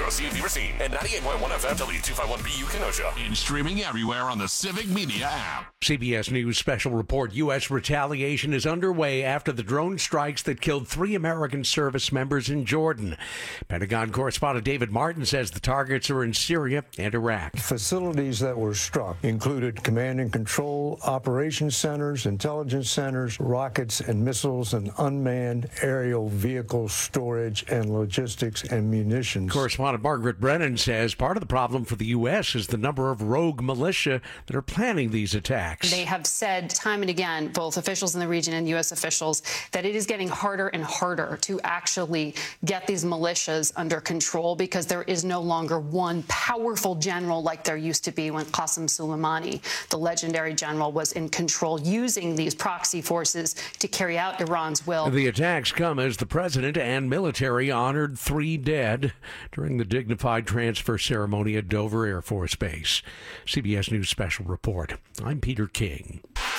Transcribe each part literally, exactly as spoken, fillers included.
zero C F Racine, and ninety-eight point one F M W two fifty-one B U Kenosha. And streaming everywhere on the Civic Media app. C B S News special report. U S retaliation is underway after the drone strikes that killed three American service members in Jordan. Pentagon correspondent David Martin says the targets are in Syria and Iraq. Facilities that were struck included command and control, operations centers, intelligence centers, rockets and missiles, and unmanned aerial vehicle storage and logistics and munitions. Correspondent Margaret Brennan says part of the problem for the U S is the number of rogue militia that are planning these attacks. They have said time and again, both officials in the region and U S officials, that it is getting harder and harder to actually get these militias under control because there is no longer one powerful general like there used to be when Qasem Soleimani, the legendary general, was in control, using these proxy forces to carry out Iran's will. The attacks come as the president and military honored three dead during the dignified transfer ceremony at Dover Air Force Base. C B S News special report. I'm Peter King.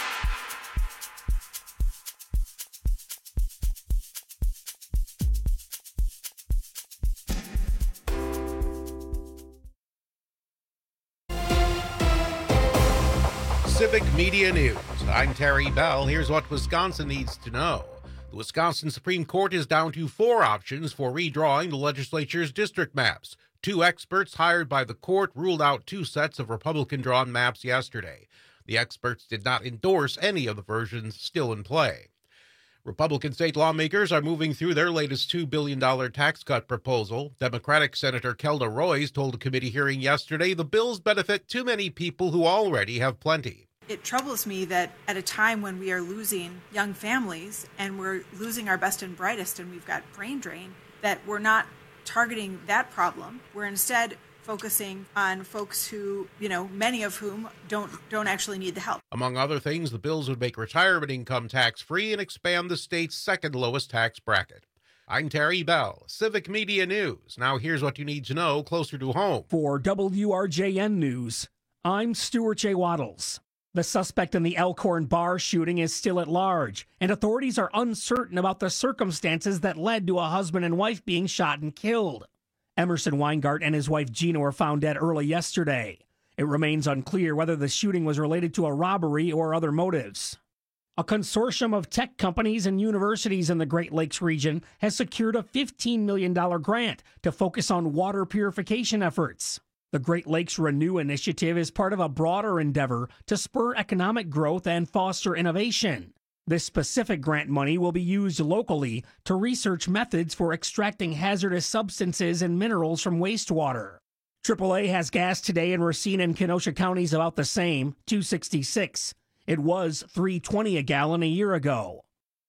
Civic Media News. I'm Terry Bell. Here's what Wisconsin needs to know. The Wisconsin Supreme Court is down to four options for redrawing the legislature's district maps. Two experts hired by the court ruled out two sets of Republican-drawn maps yesterday. The experts did not endorse any of the versions still in play. Republican state lawmakers are moving through their latest two billion dollars tax cut proposal. Democratic Senator Kelda Roys told a committee hearing yesterday the bills benefit too many people who already have plenty. It troubles me that at a time when we are losing young families and we're losing our best and brightest and we've got brain drain, that we're not targeting that problem. We're instead focusing on folks who, you know, many of whom don't don't actually need the help. Among other things, the bills would make retirement income tax-free and expand the state's second lowest tax bracket. I'm Terry Bell, Civic Media News. Now here's what you need to know closer to home. For W R J N News, I'm Stuart J. Waddles. The suspect in the Elkhorn bar shooting is still at large, and authorities are uncertain about the circumstances that led to a husband and wife being shot and killed. Emerson Weingart and his wife Gina were found dead early yesterday. It remains unclear whether the shooting was related to a robbery or other motives. A consortium of tech companies and universities in the Great Lakes region has secured a fifteen million dollars grant to focus on water purification efforts. The Great Lakes Renew initiative is part of a broader endeavor to spur economic growth and foster innovation. This specific grant money will be used locally to research methods for extracting hazardous substances and minerals from wastewater. triple A has gas today in Racine and Kenosha counties about the same, two sixty-six. It was three twenty a gallon a year ago.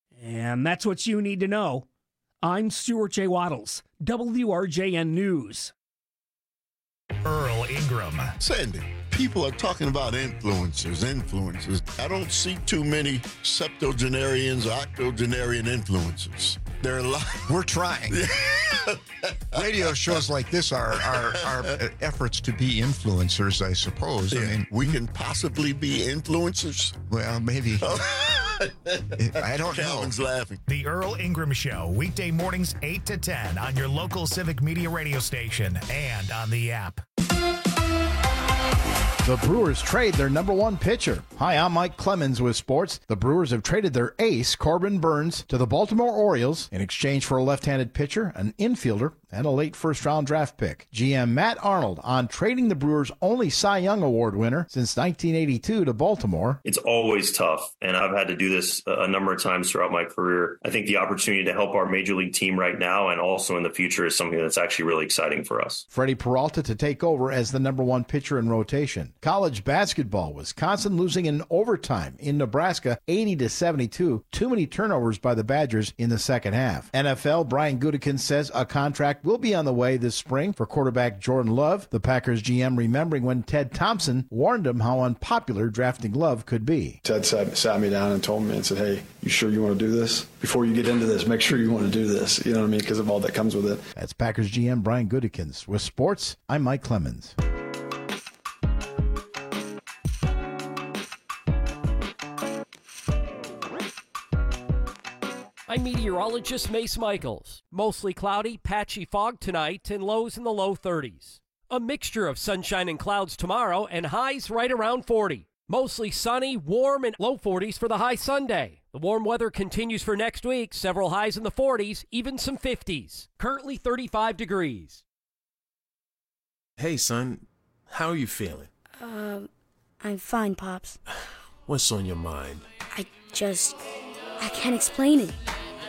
And that's what you need to know. I'm Stuart J. Waddles, W R J N News. Earl Ingram. Sandy, people are talking about influencers, influencers. I don't see too many septuagenarians or octogenarian influencers. There are a lot. We're trying. Radio shows like this are, are, are efforts to be influencers, I suppose. Yeah. I mean, we can possibly be influencers. Well, maybe. I don't Calvin's know. laughing. The Earl Ingram Show, weekday mornings eight to ten on your local Civic Media radio station and on the app. The Brewers trade their number one pitcher. Hi, I'm Mike Clemens with sports. The Brewers have traded their ace, Corbin Burns, to the Baltimore Orioles in exchange for a left-handed pitcher, an infielder, and a late first-round draft pick. G M Matt Arnold on trading the Brewers' only Cy Young Award winner since nineteen eighty-two to Baltimore. It's always tough, and I've had to do this a number of times throughout my career. I think the opportunity to help our major league team right now and also in the future is something that's actually really exciting for us. Freddie Peralta to take over as the number one pitcher in rotation. College basketball, Wisconsin losing in overtime in Nebraska eighty to seventy-two. Too many turnovers by the Badgers in the second half. N F L, Brian Gutekunst says a contract will be on the way this spring for quarterback Jordan Love. The Packers G M remembering when Ted Thompson warned him how unpopular drafting Love could be. Ted sat, sat me down and told me and said, hey, you sure you want to do this? Before you get into this, make sure you want to do this. You know what I mean? Because of all that comes with it. That's Packers G M Brian Gutekunst. With sports, I'm Mike Clemens. I I'm meteorologist Mace Michaels. Mostly cloudy, patchy fog tonight, and lows in the low thirties. A mixture of sunshine and clouds tomorrow, and highs right around forty. Mostly sunny, warm, and low forties for the high Sunday. The warm weather continues for next week, several highs in the forties, even some fifties. Currently thirty-five degrees. Hey, son. How are you feeling? Um, I'm fine, Pops. What's on your mind? I just... I can't explain it.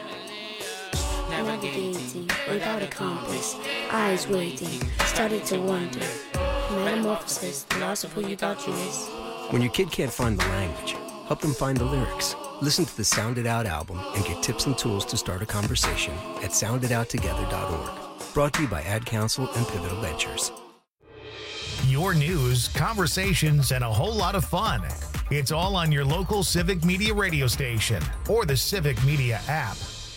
Navigating without a compass, eyes waiting, started to wonder. Metamorphosis, the loss of who you thought you is. When your kid can't find the language, help them find the lyrics. Listen to the Sound It Out album and get tips and tools to start a conversation at sound it out together dot org. Brought to you by Ad Council and Pivotal Ventures. Your news, conversations, and a whole lot of fun. It's all on your local Civic Media radio station or the Civic Media app.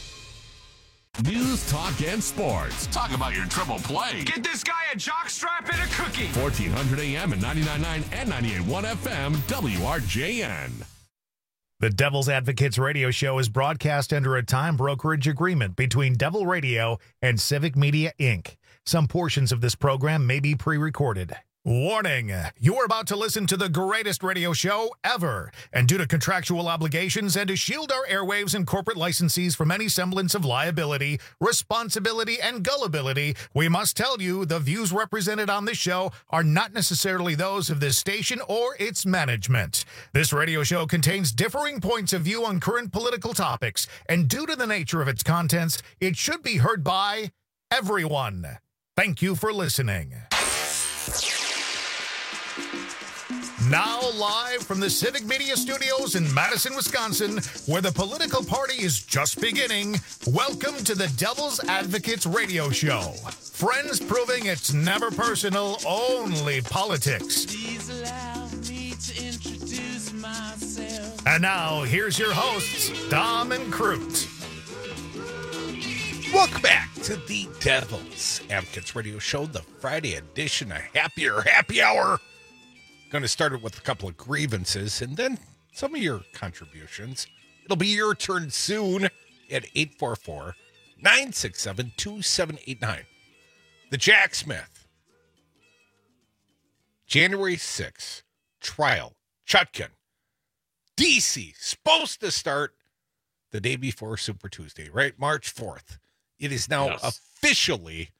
News, talk, and sports. Talk about your triple play. Get this guy a jockstrap and a cookie. fourteen hundred A M and ninety-nine point nine and ninety-eight point one F M, W R J N. The Devil's Advocates radio show is broadcast under a time brokerage agreement between Devil Radio and Civic Media, Incorporated. Some portions of this program may be pre-recorded. Warning, you're about to listen to the greatest radio show ever. And due to contractual obligations and to shield our airwaves and corporate licensees from any semblance of liability, responsibility, and gullibility, we must tell you the views represented on this show are not necessarily those of this station or its management. This radio show contains differing points of view on current political topics, and due to the nature of its contents, it should be heard by everyone. Thank you for listening. Now live from the Civic Media Studios in Madison, Wisconsin, where the political party is just beginning, welcome to the Devil's Advocates radio show. Friends proving it's never personal, only politics. Please allow me to introduce myself. And now, here's your hosts, Dom and Crute. Welcome back to the Devil's Advocates radio show, the Friday edition, a happier happy hour. Going to start it with a couple of grievances and then some of your contributions. It'll be your turn soon at eight four four, nine six seven, two seven eight nine. The Jack Smith, January sixth, trial, Chutkin, D C, supposed to start the day before Super Tuesday, right? March fourth. It is now yes. officially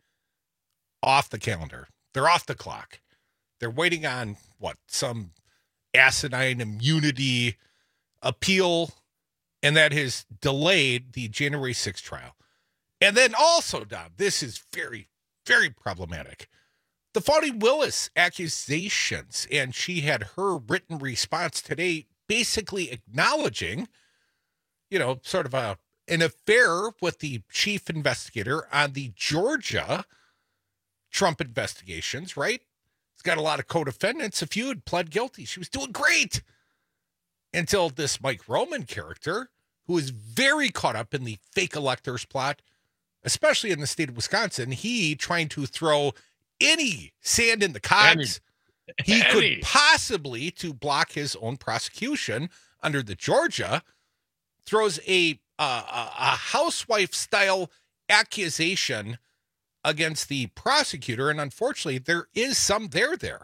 off the calendar. They're off the clock. They're waiting on, what, some asinine immunity appeal, and that has delayed the January sixth trial. And then also, Dom, this is very, very problematic. The Fani Willis accusations, and she had her written response today basically acknowledging, you know, sort of a an affair with the chief investigator on the Georgia Trump investigations, right? He's got a lot of co-defendants. A few had pled guilty. She was doing great until this Mike Roman character, who is very caught up in the fake electors plot, especially in the state of Wisconsin, he trying to throw any sand in the cogs any, he any. could possibly to block his own prosecution under the Georgia, throws a uh, a, a housewife-style accusation against the prosecutor, and unfortunately, there is some there there.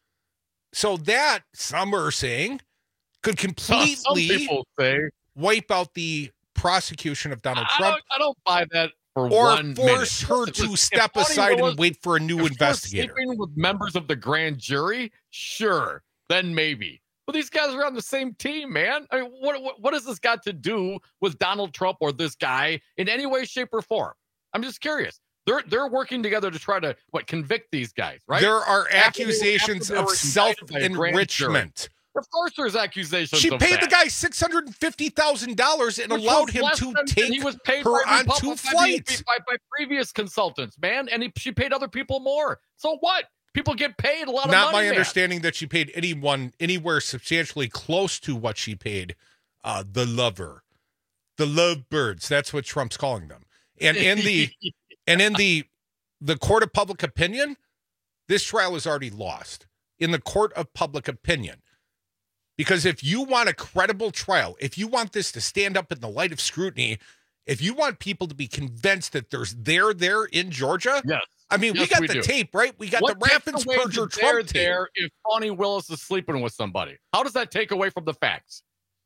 So that, some are saying, could completely say. wipe out the prosecution of Donald I Trump. Don't, I don't buy that for or one force minute. her to If step Fani aside Willis, and wait for a new if investigator. Sleeping with members of the grand jury, sure, then maybe. But these guys are on the same team, man. I mean, what, what what has this got to do with Donald Trump or this guy in any way, shape, or form? I'm just curious. They're they're working together to try to what convict these guys, right? There are After accusations they, after of self-enrichment. Of course, there's accusations. She of paid that. the guy six hundred and fifty thousand dollars and Which allowed was him less to than take he was paid her by on two Republic- flights. by, by previous consultants, man, and he, she paid other people more. So what? People get paid a lot of Not money. my man. understanding that she paid anyone anywhere substantially close to what she paid uh, the lover, the lovebirds. That's what Trump's calling them. And in the and in the the court of public opinion, this trial is already lost in the court of public opinion. Because if you want a credible trial, if you want this to stand up in the light of scrutiny if you want people to be convinced that there's there there in Georgia, yes. I mean, yes, we got we the do. tape, right? We got what the Raffensperger Trump tape. There if Fani Willis is sleeping with somebody? How does that take away from the facts?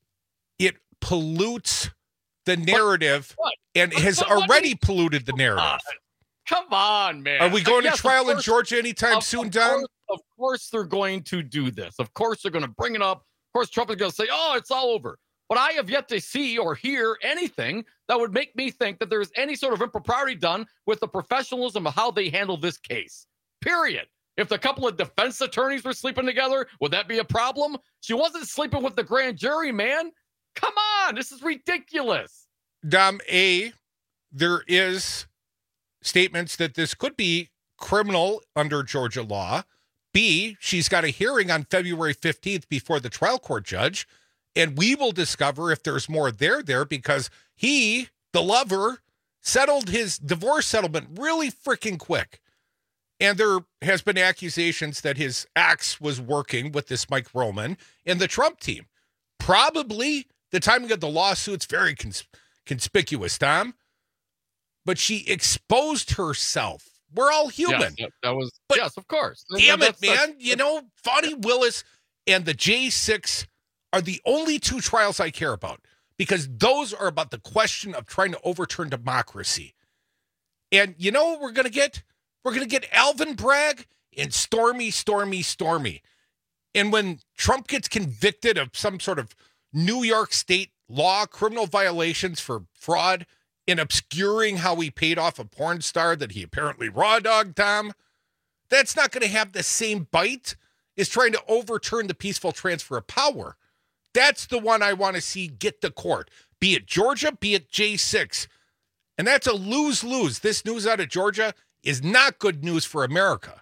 It pollutes the narrative what? and What? has What? already What? polluted the narrative. Uh, come on, man. Are we going yes, to trial course, in Georgia anytime of, soon, of Don? Course, of course they're going to do this. Of course they're going to bring it up. Of course Trump is going to say, oh, it's all over. But I have yet to see or hear anything that would make me think that there's any sort of impropriety done with the professionalism of how they handle this case. Period. If the couple of defense attorneys were sleeping together, would that be a problem? She wasn't sleeping with the grand jury, man. Come on. This is ridiculous. Dom, A, there is statements that this could be criminal under Georgia law. B, she's got a hearing on February fifteenth before the trial court judge. And we will discover if there's more there there because he, the lover, settled his divorce settlement really freaking quick. And there has been accusations that his ex was working with this Mike Roman and the Trump team. Probably the timing of the lawsuit's very cons- conspicuous, Tom. But she exposed herself. We're all human. Yes, that was, but yes, of course. Damn that's, it, man. That's, you know, Fani Willis and the J six are the only two trials I care about because those are about the question of trying to overturn democracy. And you know what we're going to get? We're going to get Alvin Bragg and Stormy, Stormy, Stormy. And when Trump gets convicted of some sort of New York state law, criminal violations for fraud and obscuring how he paid off a porn star that he apparently raw dogged, Tom, that's not going to have the same bite as trying to overturn the peaceful transfer of power. That's the one I want to see get to court, be it Georgia, be it J six. And that's a lose-lose. This news out of Georgia is not good news for America.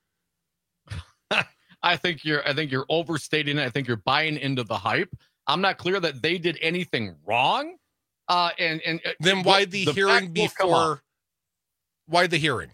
I think you're I think you're overstating it. I think you're buying into the hype. I'm not clear that they did anything wrong. Uh, and, and then why the, the hearing before? Why the hearing?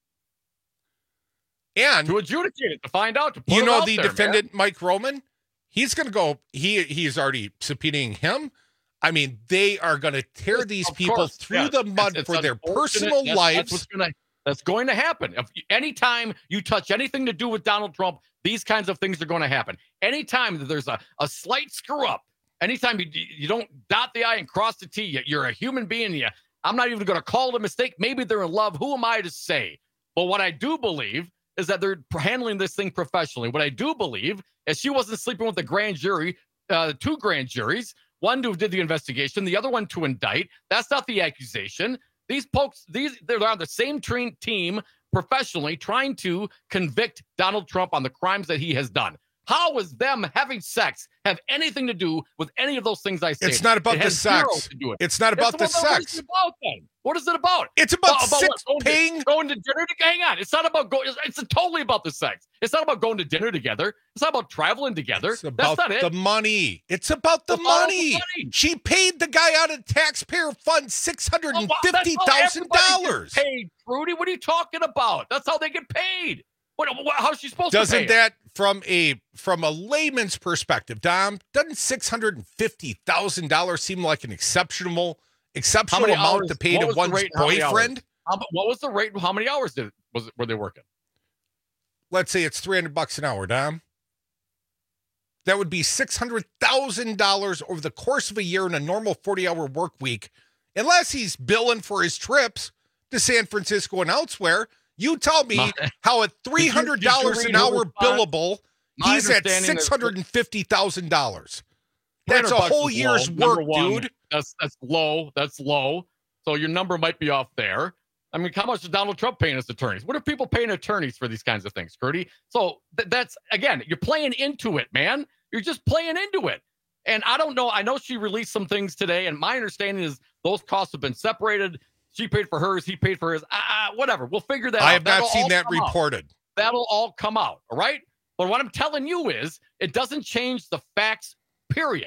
And to adjudicate it, to find out. To put you know the there, defendant, man. Mike Roman? He's going to go, he he's already subpoenaing him. I mean, they are going to tear these of people course, through yes. the mud it's, for it's their personal yes, lives. That's, what's gonna, that's going to happen. If anytime you touch anything to do with Donald Trump, these kinds of things are going to happen. Anytime that there's a, a slight screw up, anytime you you don't dot the I and cross the T, you're a human being. You, I'm not even going to call it a mistake. Maybe they're in love. Who am I to say? But what I do believe is that they're handling this thing professionally. What I do believe is she wasn't sleeping with the grand jury, uh, two grand juries, one who did the investigation, the other one to indict. That's not the accusation. These folks, these they're on the same train team professionally trying to convict Donald Trump on the crimes that he has done. How was them having sex have anything to do with any of those things I said? It's not about it the sex. To do it. It's not about it's the about, sex. What is it about then? What is it about? It's about, about sex what? Going paying. To, going to dinner to hang on. It's not about going. It's, it's totally about the sex. It's not about going to dinner together. It's not about traveling together. It's about That's not the it. money. It's about the it's money. the money. She paid the guy out of taxpayer fund six hundred and fifty thousand dollars. Paid, Rudy. What are you talking about? That's how they get paid. What, what, how's she supposed doesn't to pay that from a from a layman's perspective, Dom, doesn't six hundred and fifty thousand dollars seem like an exceptional exceptional amount hours, to pay to one's boyfriend? How, what was the rate? How many hours did was were they working? Let's say it's three hundred bucks an hour, Dom. That would be six hundred thousand dollars over the course of a year in a normal forty-hour work week, unless he's billing for his trips to San Francisco and elsewhere. You tell me my, how at three hundred dollars an hour billable, he's at six hundred fifty thousand dollars. That's a whole year's low. work, one, dude. That's that's low. That's low. So your number might be off there. I mean, how much is Donald Trump paying his attorneys? What are people paying attorneys for these kinds of things, Curdy? So th- that's, again, you're playing into it, man. You're just playing into it. And I don't know. I know she released some things today, and my understanding is those costs have been separated. She paid for hers. He paid for his. Uh, whatever. We'll figure that I out. have That'll not seen that reported. Out. That'll all come out. All right. But what I'm telling you is it doesn't change the facts, period.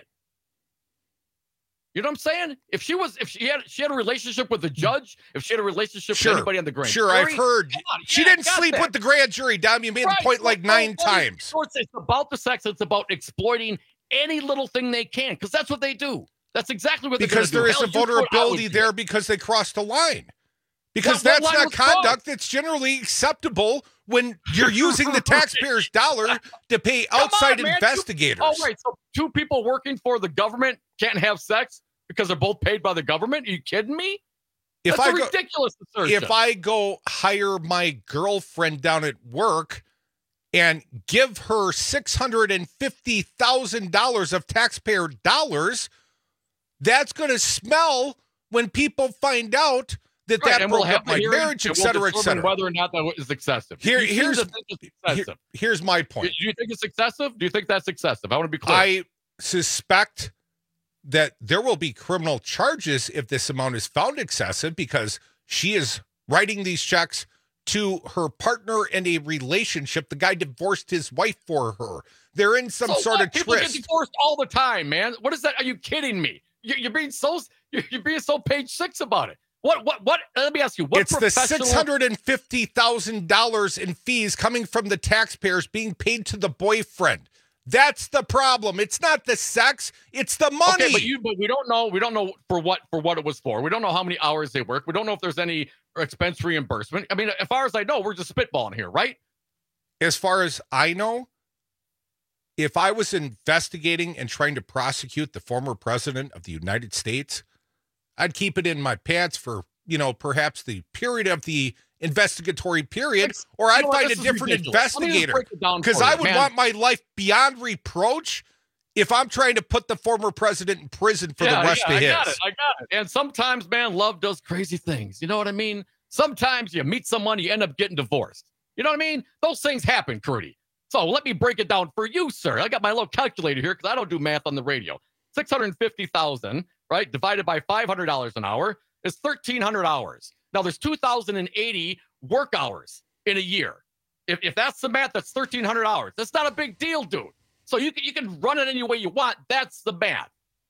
You know what I'm saying? If she was, if she had, she had a relationship with the judge, if she had a relationship sure. with anybody on the grand sure, jury. I've heard. On, she yeah, didn't sleep that. with the grand jury, Dom. You made right. the point like well, nine well, times. It's about the sex. It's about exploiting any little thing they can, because that's what they do. That's exactly what because they're there gonna is do. a Hell, vulnerability there because they crossed a line. Because What- what that's line not was conduct crossed? that's generally acceptable when you're using the taxpayers' dollar to pay Come outside on, man. investigators. Two, oh, wait. So two people working for the government can't have sex because they're both paid by the government? Are you kidding me? If That's I a go, ridiculous assertion. if I go hire my girlfriend down at work and give her six hundred fifty thousand dollars of taxpayer dollars, that's going to smell when people find out that Right, that and broke we'll have up my the hearing, marriage, et and we'll cetera, et determine cetera. whether or not that is excessive. Here- You seem here's- to think it's excessive. Here- here's my point. Do you think it's excessive? Do you think that's excessive? I want to be clear. I suspect that there will be criminal charges if this amount is found excessive because she is writing these checks to her partner in a relationship. The guy divorced his wife for her. They're in some So sort what? of People tryst. get divorced all the time, man. What is that? Are you kidding me? You're, you're being so you're, you're being so page six about it. What? What? What? Let me ask you. What It's the professional? six hundred fifty thousand dollars in fees coming from the taxpayers being paid to the boyfriend. That's the problem. It's not the sex, it's the money. Okay, but you, but we don't know. We don't know for what for what it was for. We don't know how many hours they work. We don't know if there's any expense reimbursement. I mean, as far as I know, we're just spitballing here, right? As far as I know, if I was investigating and trying to prosecute the former president of the United States, I'd keep it in my pants for, you know, perhaps the period of the investigatory period, or I'd You know what? find a This is different ridiculous. Let me just investigator. break it down Because for you, I would man. want my life beyond reproach if I'm trying to put the former president in prison for Yeah, the rest yeah, of I his. got it. I got it. And sometimes, man, love does crazy things. You know what I mean? Sometimes you meet someone, you end up getting divorced. You know what I mean? Those things happen, Crudy. So let me break it down for you, sir. I got my little calculator here because I don't do math on the radio. six hundred fifty thousand, right, divided by five hundred dollars an hour is thirteen hundred hours. Now, there's two thousand eighty work hours in a year. If, if that's the math, that's thirteen hundred hours. That's not a big deal, dude. So you can, you can run it any way you want. That's the math.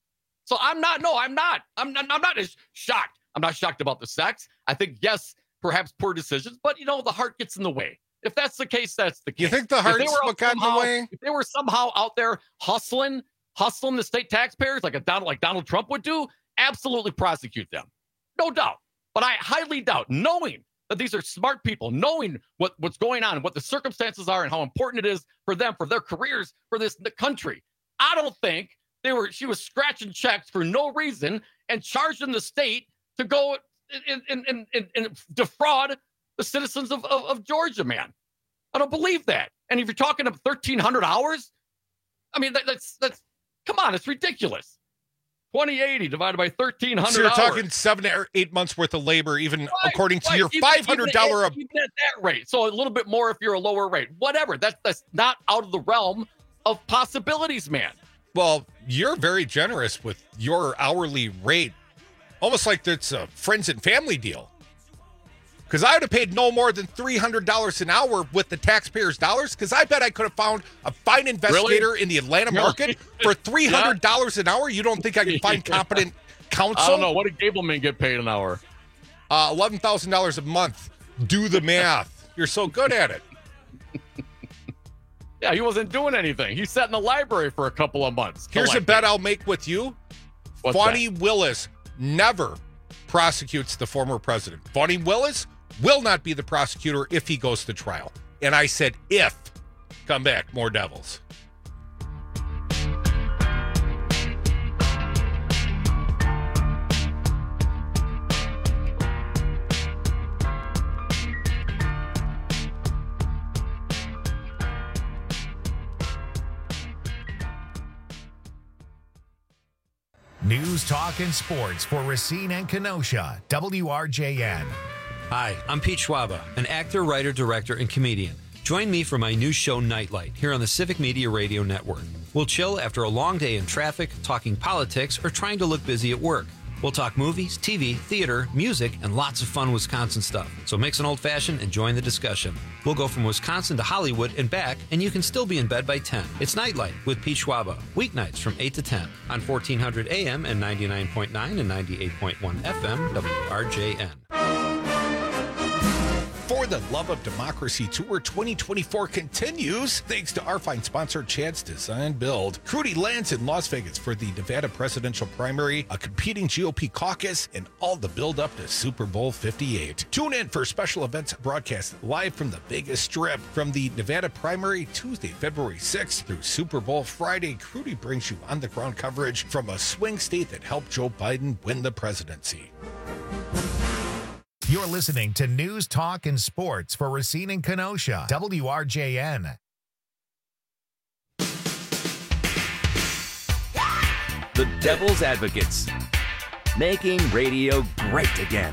So I'm not, no, I'm not. I'm not, I'm not as shocked. I'm not shocked about the sex. I think, yes, perhaps poor decisions, but, you know, the heart gets in the way. If that's the case, that's the case. You think the If they heart's were what got in the somehow- way? If they were somehow out there hustling, hustling the state taxpayers like a Donald, like Donald Trump would do, absolutely prosecute them. No doubt. But I highly doubt, knowing that these are smart people, knowing what, what's going on, what the circumstances are, and how important it is for them, for their careers, for this the country. I don't think they were. She was scratching checks for no reason and charging the state to go and, and, and, and, and defraud the citizens of, of, of Georgia, man. I don't believe that. And if you're talking about thirteen hundred hours, I mean, that, that's, that's, come on, it's ridiculous. twenty eighty divided by thirteen hundred So you're hours. talking seven or eight months worth of labor, even Right, according to right. your Even- five hundred dollars even, even at that rate. So a little bit more if you're a lower rate. Whatever. That's that's not out of the realm of possibilities, man. Well, you're very generous with your hourly rate, almost like it's a friends and family deal. Because I would have paid no more than three hundred dollars an hour with the taxpayers' dollars, because I bet I could have found a fine investigator Really? in the Atlanta Really? market for three hundred dollars an hour. You don't think I can find competent counsel? I don't know. What did Gableman get paid an hour? Uh, eleven thousand dollars a month. Do the math. You're so good at it. Yeah, he wasn't doing anything. He sat in the library for a couple of months. Here's a collecting. bet I'll make with you. What's Fonnie Willis never prosecutes the former president. Fonnie Willis will not be the prosecutor if he goes to trial. And I said if. Come back, more Devils. News, talk, and sports for Racine and Kenosha. W R J N. Hi, I'm Pete Schwaba, an actor, writer, director, and comedian. Join me for my new show, Nightlight, here on the Civic Media Radio Network. We'll chill after a long day in traffic, talking politics, or trying to look busy at work. We'll talk movies, T V, theater, music, and lots of fun Wisconsin stuff. So mix an old-fashioned and join the discussion. We'll go from Wisconsin to Hollywood and back, and you can still be in bed by ten. It's Nightlight with Pete Schwaba, weeknights from eight to ten on fourteen hundred A M and ninety-nine point nine and ninety-eight point one F M, W R J N. For For the Love of Democracy Tour twenty twenty-four continues thanks to our fine sponsor, Chad's Design Build. Crudy lands in Las Vegas for the Nevada presidential primary, a competing G O P caucus, and all the build up to Super Bowl fifty-eight. Tune in for special events broadcast live from the Vegas Strip. From the Nevada primary Tuesday, February sixth through Super Bowl Friday, Crudy brings you on-the-ground coverage from a swing state that helped Joe Biden win the presidency. You're listening to News, Talk, and Sports for Racine and Kenosha, W R J N. The Devil's Advocates, making radio great again.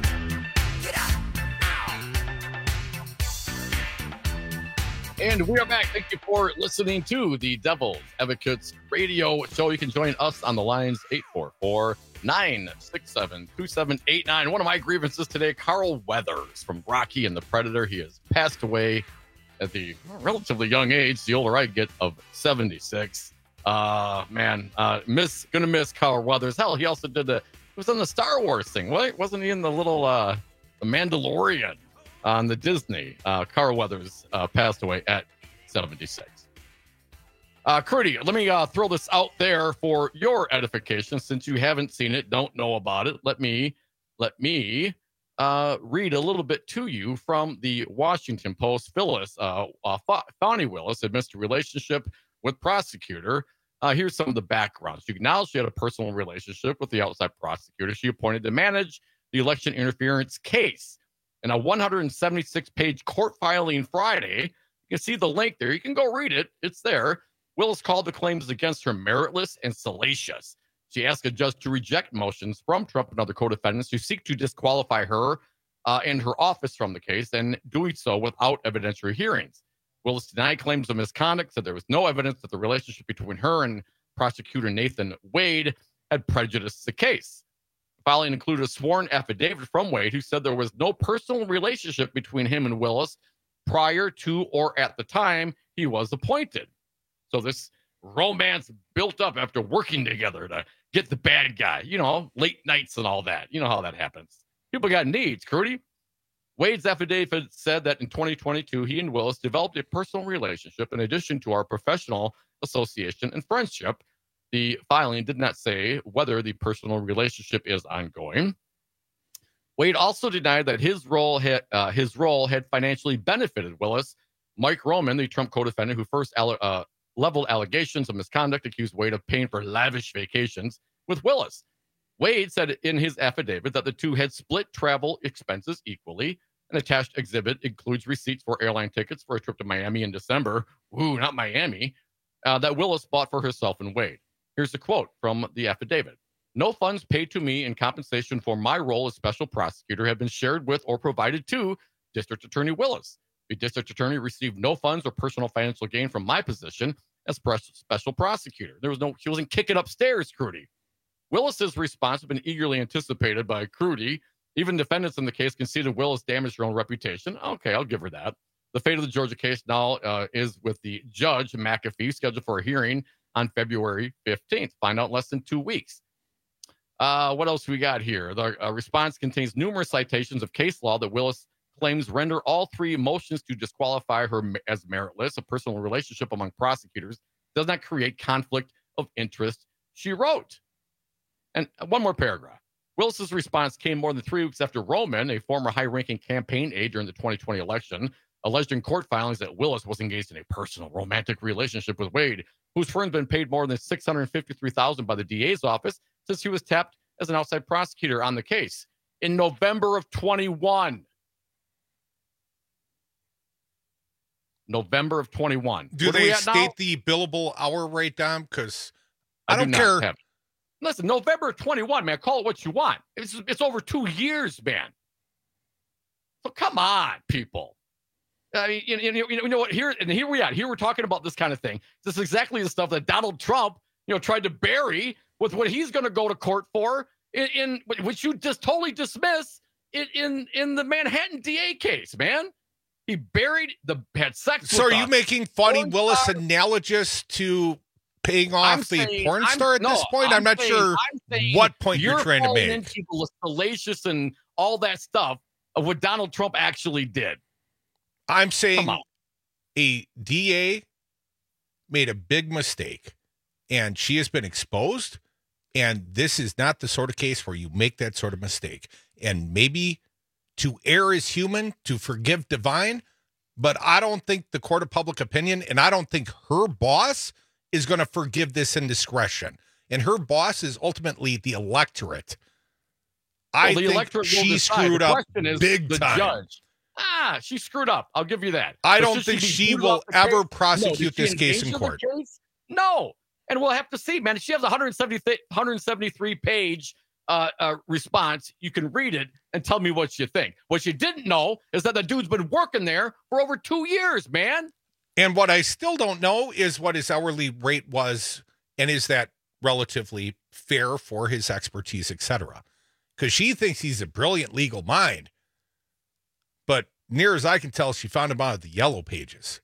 And we are back. Thank you for listening to the Devil's Advocates radio show. You can join us on the lines eight four four, nine six seven, two seven eight nine. One of my grievances today, Carl Weathers from Rocky and the Predator. He has passed away at the relatively young age, the older I get, of seventy-six. Uh, man, uh, miss, gonna miss Carl Weathers. Hell, he also did the, he was on the Star Wars thing, right? Wasn't he in the little, uh, the Mandalorian on the Disney? Uh, Carl Weathers uh, passed away at seventy-six. Uh, Crudy, let me uh, throw this out there for your edification. Since you haven't seen it, don't know about it, let me let me uh, read a little bit to you from the Washington Post. Phyllis, uh, uh, Fani Willis had missed a relationship with prosecutor. Uh, here's some of the background. She acknowledged she had a personal relationship with the outside prosecutor she appointed to manage the election interference case. In a one hundred seventy-six page court filing Friday, you can see the link there. You can go read it. It's there. Willis called the claims against her meritless and salacious. She asked a judge to reject motions from Trump and other co-defendants who seek to disqualify her uh, and her office from the case, and doing so without evidentiary hearings. Willis denied claims of misconduct, said there was no evidence that the relationship between her and prosecutor Nathan Wade had prejudiced the case. The filing included a sworn affidavit from Wade, who said there was no personal relationship between him and Willis prior to or at the time he was appointed. So this romance built up after working together to get the bad guy, you know, late nights and all that. You know how that happens. People got needs, Crudy. Wade's affidavit said that in twenty twenty-two, he and Willis developed a personal relationship in addition to our professional association and friendship. The filing did not say whether the personal relationship is ongoing. Wade also denied that his role had, uh, his role had financially benefited Willis. Mike Roman, the Trump co-defendant who first uh, leveled allegations of misconduct, accused Wade of paying for lavish vacations with Willis. Wade said in his affidavit that the two had split travel expenses equally. An attached exhibit includes receipts for airline tickets for a trip to Miami in December. Ooh, not Miami. Uh, that Willis bought for herself and Wade. Here's a quote from the affidavit. No funds paid to me in compensation for my role as special prosecutor have been shared with or provided to District Attorney Willis. The district attorney received no funds or personal financial gain from my position as special prosecutor. There was no, she wasn't kicking upstairs, Crudy. Willis's response has been eagerly anticipated by Crudy. Even defendants in the case conceded Willis damaged her own reputation. Okay, I'll give her that. The fate of the Georgia case now uh, is with the judge, McAfee, scheduled for a hearing on February fifteenth. Find out in less than two weeks. Uh, what else we got here? The uh, response contains numerous citations of case law that Willis claims render all three motions to disqualify her as meritless. A personal relationship among prosecutors does not create conflict of interest, she wrote. And one more paragraph. Willis's response came more than three weeks after Roman, a former high-ranking campaign aide during the twenty twenty election, alleged in court filings that Willis was engaged in a personal romantic relationship with Wade, whose firm had been paid more than six hundred fifty-three thousand dollars by the D A's office since he was tapped as an outside prosecutor on the case in November of twenty-one. November of twenty-one. Do Where they do state now? the billable hour rate, Dom? Because I, I don't do care. Have, listen, November of twenty-one, man. Call it what you want. It's it's over two years, man. So come on, people. I mean, you, you, you know what? Here and here we are. Here we're talking about this kind of thing. This is exactly the stuff that Donald Trump, you know, tried to bury with what he's going to go to court for, in, in which you just totally dismiss in, in in the Manhattan D A case, man. He buried the had sex. So with are you us. making Funny Porn Willis star. analogous to paying off I'm the saying- porn I'm- star at no, this point? I'm, I'm not saying- sure I'm saying what point you're, you're trying to falling make. into the salacious and all that stuff of what Donald Trump actually did. I'm saying a D A made a big mistake, and she has been exposed, and this is not the sort of case where you make that sort of mistake. And maybe to err is human, to forgive divine, but I don't think the court of public opinion, and I don't think her boss is going to forgive this indiscretion. And her boss is ultimately the electorate. Well, I the think electorate will she decide. screwed The up question is big the time. Judge. Ah, she screwed up. I'll give you that. I But don't should think be she booted will off the ever case? prosecute No, did this she case in engage the court. case? No. And we'll have to see, man. She has a one hundred seventy, one seventy-three page uh, uh, response. You can read it and tell me what you think. What you didn't know is that the dude's been working there for over two years, man. And what I still don't know is what his hourly rate was, and is that relatively fair for his expertise, et cetera. Because she thinks he's a brilliant legal mind. But near as I can tell, she found him out of the yellow pages.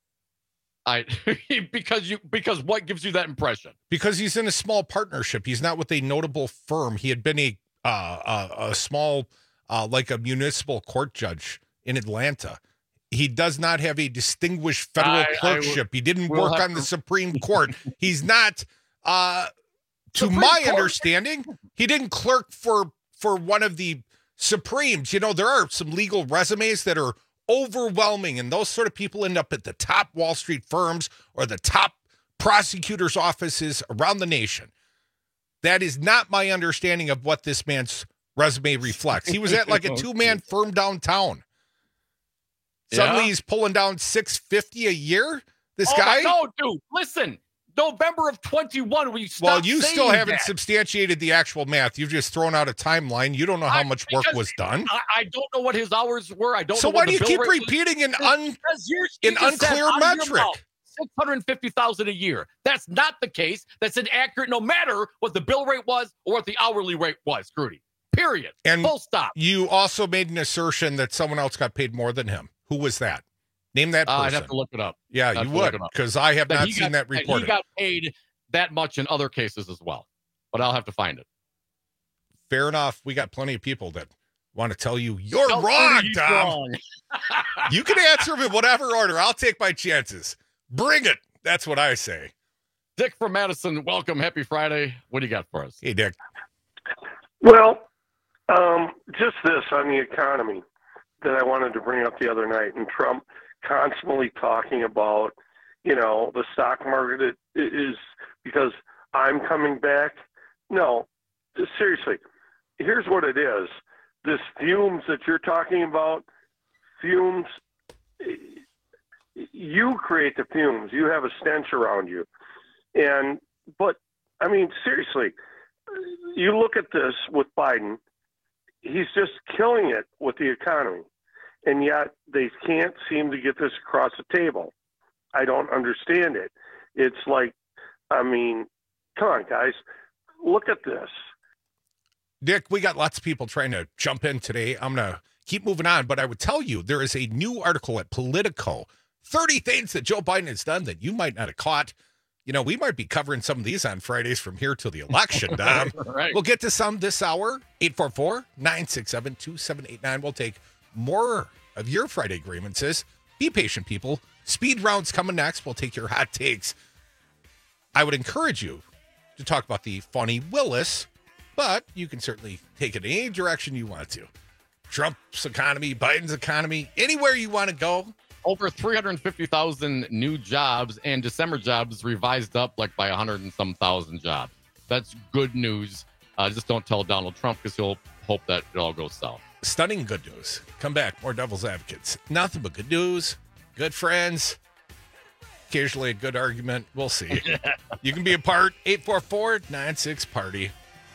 I because you because what gives you that impression? Because he's in a small partnership. He's not with a notable firm. He had been a uh, a, a small, uh, like a municipal court judge in Atlanta. He does not have a distinguished federal I- I clerkship. will- he didn't we'll work have on the to- Supreme Court. He's not, uh, to Supreme my Court? understanding, he didn't clerk for for one of the Supremes. You know, there are some legal resumes that are overwhelming, and those sort of people end up at the top Wall Street firms or the top prosecutors' offices around the nation. That is not my understanding of what this man's resume reflects. He was at like a two-man firm downtown. Suddenly Yeah? he's pulling down six hundred fifty dollars a year? This Oh, guy? No, dude, listen. November of twenty-one, we stopped Well, you still saying haven't that. substantiated the actual math. You've just thrown out a timeline. You don't know how I- much work because was done. I, I don't know what his hours were. I don't So know why what do you the bill keep rate was. repeating an un Because you're, you an just said unclear out of your metric? mouth, six hundred fifty thousand dollars a year. That's not the case. That's inaccurate no matter what the bill rate was or what the hourly rate was, Grudy. Period. And full stop. You also made an assertion that someone else got paid more than him. Who was that? Name that Uh, person. I'd have to look it up. Yeah, I'd you have to look would, it up. because I have That not he seen got- that reported. He got paid that much in other cases as well, but I'll have to find it. Fair enough. We got plenty of people that want to tell you you're Tell wrong, Grudy he's Tom. wrong. You can answer them in whatever order. I'll take my chances. Bring it. That's what I say. Dick from Madison, welcome. Happy Friday. What do you got for us? Hey, Dick. Well, um, just this on the economy that I wanted to bring up the other night, and Trump constantly talking about, you know, the stock market is because I'm coming back. No, seriously, here's what it is. This fumes that you're talking about, fumes, you create the fumes. You have a stench around you. And, but, I mean, seriously, you look at this with Biden, he's just killing it with the economy. And yet they can't seem to get this across the table. I don't understand it. It's like, I mean, come on, guys, look at this. Dick, we got lots of people trying to jump in today. I'm going to keep moving on, but I would tell you there is a new article at Politico, thirty things that Joe Biden has done that you might not have caught. You know, we might be covering some of these on Fridays from here till the election, Dom. Right. We'll get to some this hour, eight four four, nine six seven, two seven eight nine. We'll take more of your Friday grievances. Be patient, people. Speed round's coming next. We'll take your hot takes. I would encourage you to talk about the Fani Willis, but you can certainly take it in any direction you want to. Trump's economy, Biden's economy, anywhere you want to go. Over three hundred fifty thousand new jobs, and December jobs revised up like by one hundred and some thousand jobs. That's good news. Uh, just don't tell Donald Trump, because he'll hope that it all goes south. Stunning good news. Come back. More Devil's Advocates. Nothing but good news. Good friends. Occasionally a good argument. We'll see. You can be a part. eight four four, nine six, party.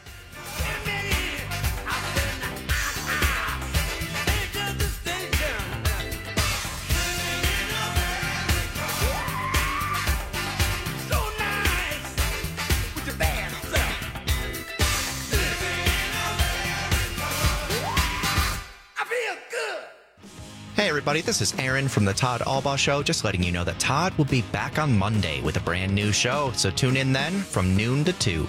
Hey everybody, this is Aaron from the Todd Albaugh Show, just letting you know that Todd will be back on Monday with a brand new show, so tune in then from noon to two.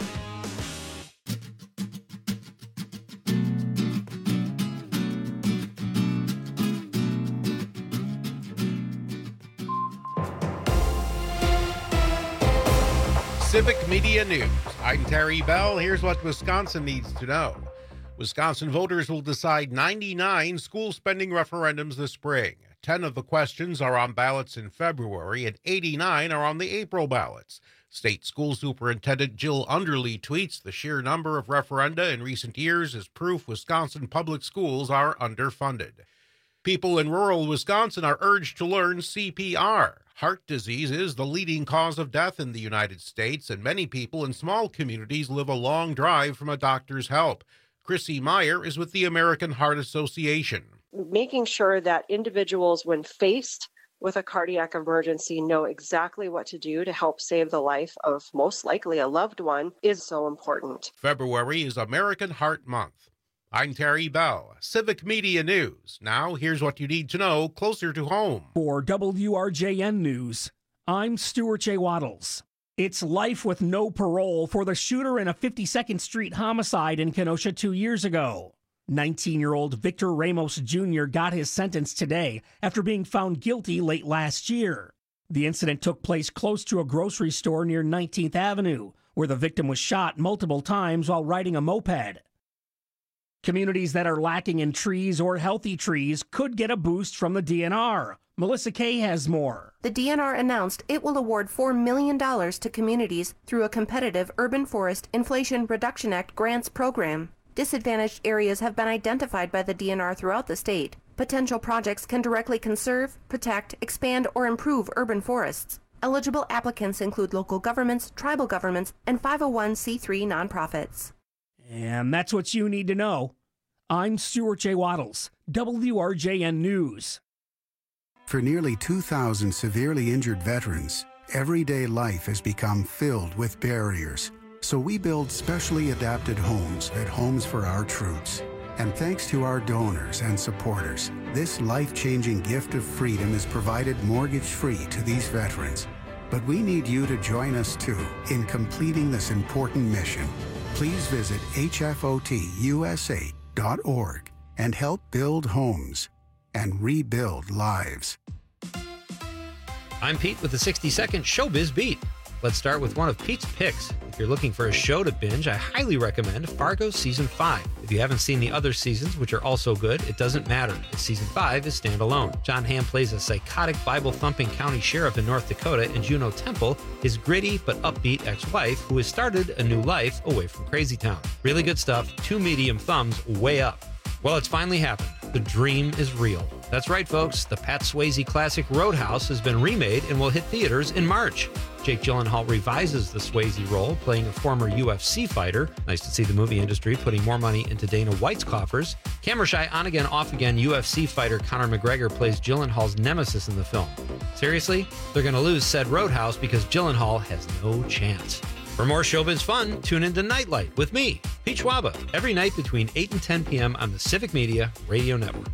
Civic Media News. I'm Terry Bell. Here's what Wisconsin needs to know. Wisconsin voters will decide ninety-nine school spending referendums this spring. ten of the questions are on ballots in February, and eighty-nine are on the April ballots. State School Superintendent Jill Underly tweets the sheer number of referenda in recent years is proof Wisconsin public schools are underfunded. People in rural Wisconsin are urged to learn C P R. Heart disease is the leading cause of death in the United States, and many people in small communities live a long drive from a doctor's help. Chrissy Meyer is with the American Heart Association. Making sure that individuals, when faced with a cardiac emergency, know exactly what to do to help save the life of most likely a loved one is so important. February is American Heart Month. I'm Terry Bell, Civic Media News. Now, here's what you need to know closer to home. For W R J N News, I'm Stuart J. Waddles. It's life with no parole for the shooter in a fifty-second Street homicide in Kenosha two years ago. nineteen-year-old Victor Ramos Junior got his sentence today after being found guilty late last year. The incident took place close to a grocery store near nineteenth Avenue, where the victim was shot multiple times while riding a moped. Communities that are lacking in trees or healthy trees could get a boost from the D N R. Melissa Kay has more. The D N R announced it will award four million dollars to communities through a competitive Urban Forest Inflation Reduction Act grants program. Disadvantaged areas have been identified by the D N R throughout the state. Potential projects can directly conserve, protect, expand, or improve urban forests. Eligible applicants include local governments, tribal governments, and five oh one c three nonprofits. And that's what you need to know. I'm Stuart J. Waddles, W R J N News. For nearly two thousand severely injured veterans, everyday life has become filled with barriers. So we build specially adapted homes at Homes for Our Troops. And thanks to our donors and supporters, this life-changing gift of freedom is provided mortgage-free to these veterans. But we need you to join us too in completing this important mission. Please visit H F O T U S A dot org and help build homes and rebuild lives. I'm Pete with the sixty second Showbiz Beat. Let's start with one of Pete's picks. If you're looking for a show to binge, I highly recommend Fargo Season five. If you haven't seen the other seasons, which are also good, it doesn't matter, as Season five is standalone. John Hamm plays a psychotic Bible-thumping county sheriff in North Dakota, and Juno Temple, his gritty but upbeat ex-wife, who has started a new life away from Crazy Town. Really good stuff, two medium thumbs way up. Well, it's finally happened. The dream is real. That's right, folks. The Pat Swayze classic Roadhouse has been remade and will hit theaters in March. Jake Gyllenhaal revises the Swayze role, playing a former U F C fighter. Nice to see the movie industry putting more money into Dana White's coffers. Camera shy, on-again, off-again U F C fighter Conor McGregor plays Gyllenhaal's nemesis in the film. Seriously? They're going to lose said Roadhouse because Gyllenhaal has no chance. For more showbiz fun, tune into Nightlight with me, Pete Schwaba, every night between eight and ten p.m. on the Civic Media Radio Network.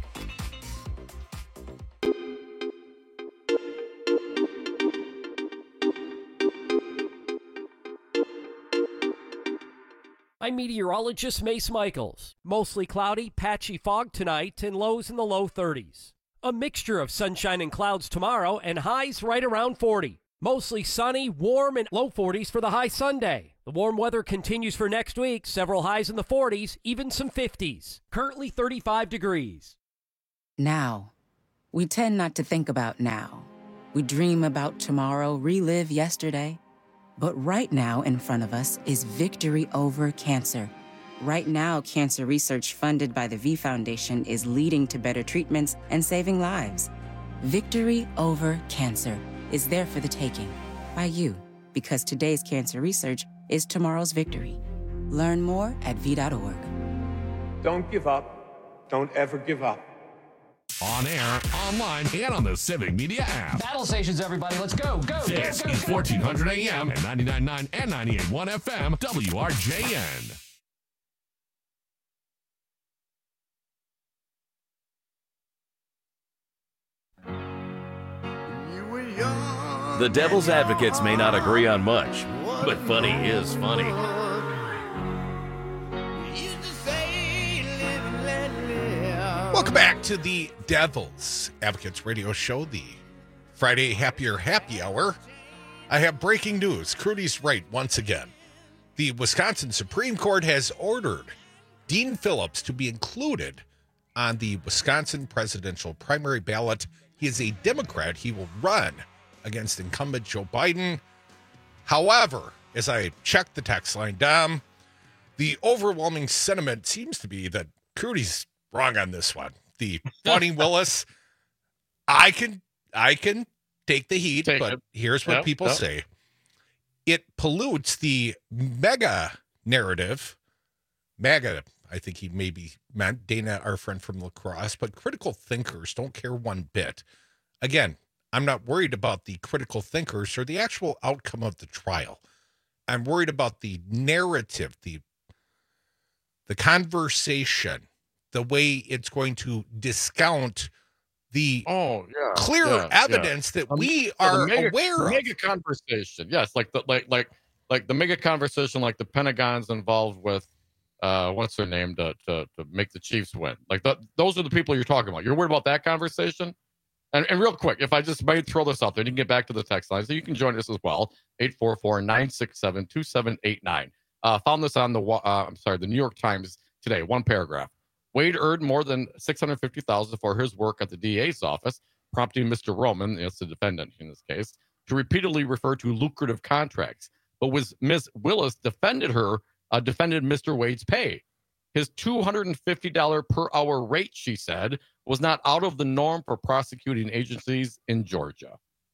I'm meteorologist Mace Michaels. Mostly cloudy, patchy fog tonight, and lows in the low thirties. A mixture of sunshine and clouds tomorrow, and highs right around forty. Mostly sunny, warm, and low forties for the high Sunday. The warm weather continues for next week, several highs in the forties, even some fifties. Currently thirty-five degrees. Now. We tend not to think about now. We dream about tomorrow, relive yesterday. But right now in front of us is victory over cancer. Right now, cancer research funded by the V Foundation is leading to better treatments and saving lives. Victory over cancer is there for the taking by you, because today's cancer research is tomorrow's victory. Learn more at v dot org. Don't give up. Don't ever give up. On air, online, and on the Civic Media app. Battle stations, everybody. Let's go, go, This go, go, is go. fourteen hundred A M and ninety-nine point nine and ninety-eight point one F M, W R J N. The Devil's Advocates may not agree on much, but funny is funny. Welcome back to the Devil's Advocates Radio Show, the Friday Happier Happy Hour. I have breaking news. Crudy's right once again. The Wisconsin Supreme Court has ordered Dean Phillips to be included on the Wisconsin presidential primary ballot. He is a Democrat. He will run against incumbent Joe Biden. However, as I checked the text line, Dom, the overwhelming sentiment seems to be that Crudy's wrong on this one. The Bonnie Willis, I can I can take the heat, take but it. Here's what yep, people yep. say. It pollutes the mega narrative. MAGA, I think he maybe meant Dana, our friend from La Crosse, but critical thinkers don't care one bit. Again, I'm not worried about the critical thinkers or the actual outcome of the trial. I'm worried about the narrative, the the conversation, the way it's going to discount the oh, yeah, clear yeah, evidence yeah. that um, we yeah, are mega, aware of. Mega conversation, yes, like the like like like the mega conversation, like the Pentagon's involved with uh, what's their name to to to make the Chiefs win. Like the, those are the people you're talking about. You're worried about that conversation. And, and real quick, if I just might throw this out there, and you can get back to the text line, so you can join us as well, eight four four, nine six seven, two seven eight nine. Uh, found this on the, uh, I'm sorry, the New York Times today, one paragraph. Wade earned more than six hundred fifty thousand dollars for his work at the D A's office, prompting Mister Roman, it's the defendant in this case, to repeatedly refer to lucrative contracts. But was Miz Willis defended her, uh, defended Mister Wade's pay. His two hundred fifty dollars per hour rate, she said, was not out of the norm for prosecuting agencies in Georgia.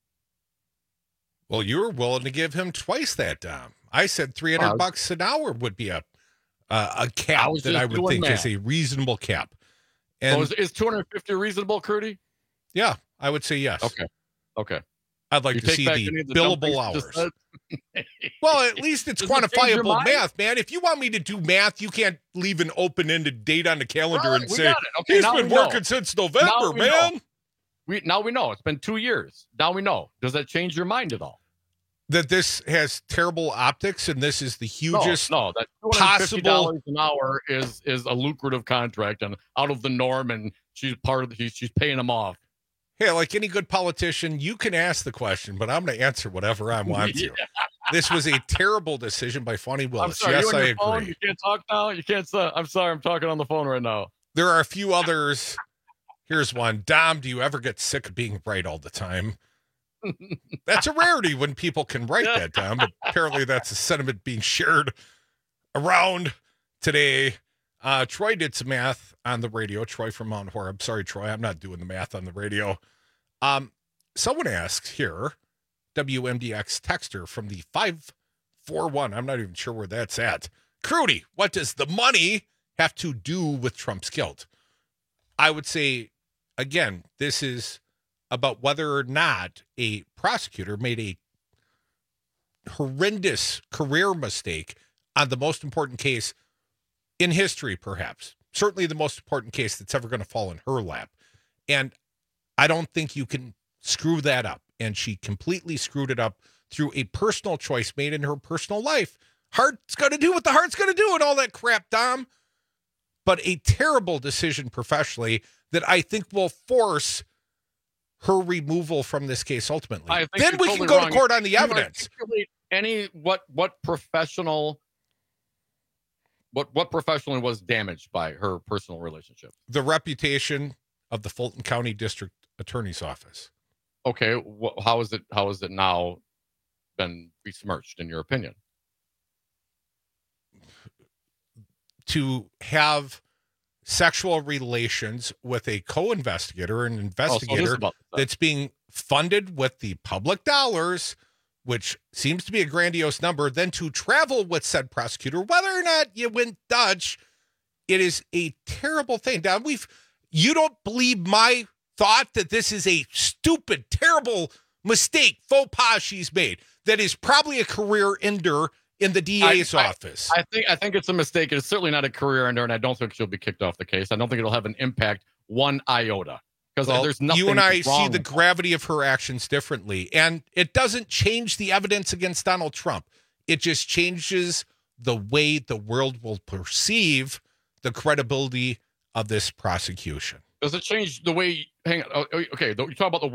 Well, you were willing to give him twice that, Dom. I said three hundred uh, bucks an hour would be a uh, a cap I that I would think that. is a reasonable cap. And so is, is two hundred fifty reasonable, Crudy? Yeah, I would say yes. Okay. Okay. I'd like you to see the, the billable hours. Well, at least it's quantifiable it math, man. If you want me to do math, you can't leave an open-ended date on the calendar right, and say, okay, he's been working know. since November, man. Know. We Now we know. It's been two years. Now we know. Does that change your mind at all? That this has terrible optics and this is the hugest no, no, that two hundred fifty dollars possible... an hour is is a lucrative contract and out of the norm, and she's part of the, she's, she's paying them off. Hey, like any good politician, you can ask the question, but I'm going to answer whatever I want yeah. to. This was a terrible decision by Fonnie Willis. I'm sorry, yes, you I agree. Phone? You can't talk now? You can't say, I'm sorry, I'm talking on the phone right now. There are a few others. Here's one. Dom, do you ever get sick of being right all the time? That's a rarity when people can write that, Dom, but apparently that's a sentiment being shared around today. Uh, Troy did some math on the radio. Troy from Mount Horeb. Sorry, Troy, I'm not doing the math on the radio. Um, someone asks here, W M D X texter from the five four one. I'm not even sure where that's at. Crudy, what does the money have to do with Trump's guilt? I would say, again, this is about whether or not a prosecutor made a horrendous career mistake on the most important case in history, perhaps. Certainly the most important case that's ever going to fall in her lap. And I don't think you can screw that up. And she completely screwed it up through a personal choice made in her personal life. Heart's going to do what the heart's going to do and all that crap, Dom. But a terrible decision professionally that I think will force her removal from this case ultimately. Then we totally can go wrong. to court on the evidence. Any what what professional what what professionally was damaged by her personal relationship? The reputation of the Fulton County District Attorney's Office. Okay, wh- how is it how is it now been besmirched in your opinion? To have sexual relations with a co-investigator, an investigator oh, so that's being funded with the public dollars, which seems to be a grandiose number, then to travel with said prosecutor, whether or not you went Dutch, it is a terrible thing. Now, we've, you don't believe my thought that this is a stupid, terrible mistake, faux pas she's made, that is probably a career ender in the D A's I, office. I, I think I think it's a mistake. It's certainly not a career ender, and I don't think she'll be kicked off the case. I don't think it'll have an impact one iota. Because well, there's nothing you and I wrong see the gravity of her actions differently. And it doesn't change the evidence against Donald Trump. It just changes the way the world will perceive the credibility of this prosecution. Does it change the way, hang on, okay, you talk about the world.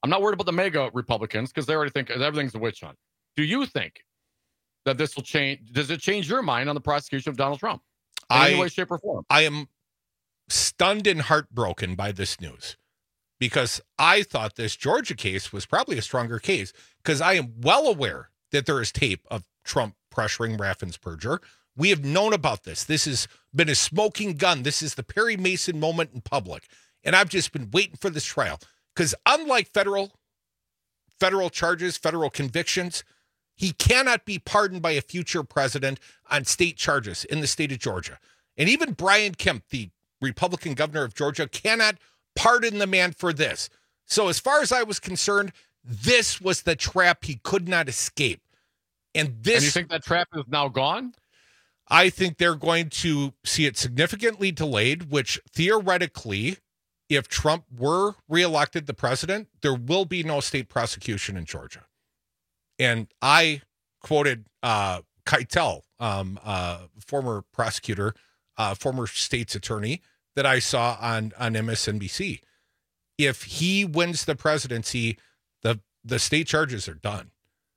I'm not worried about the mega Republicans because they already think everything's a witch hunt. Do you think that this will change? Does it change your mind on the prosecution of Donald Trump in I, any way, shape, or form? I am stunned and heartbroken by this news because I thought this Georgia case was probably a stronger case because I am well aware that there is tape of Trump pressuring Raffensperger. We have known about this. This has been a smoking gun. This is the Perry Mason moment in public. And I've just been waiting for this trial because unlike federal, federal charges, federal convictions, he cannot be pardoned by a future president on state charges in the state of Georgia. And even Brian Kemp, the Republican governor of Georgia, cannot pardon the man for this. So as far as I was concerned, this was the trap he could not escape. And this. And you think that trap is now gone? I think they're going to see it significantly delayed, which theoretically, if Trump were reelected the president, there will be no state prosecution in Georgia. And I quoted uh, Keitel, um, uh, former prosecutor, uh, former state's attorney that I saw on, on M S N B C. If he wins the presidency, the, the state charges are done.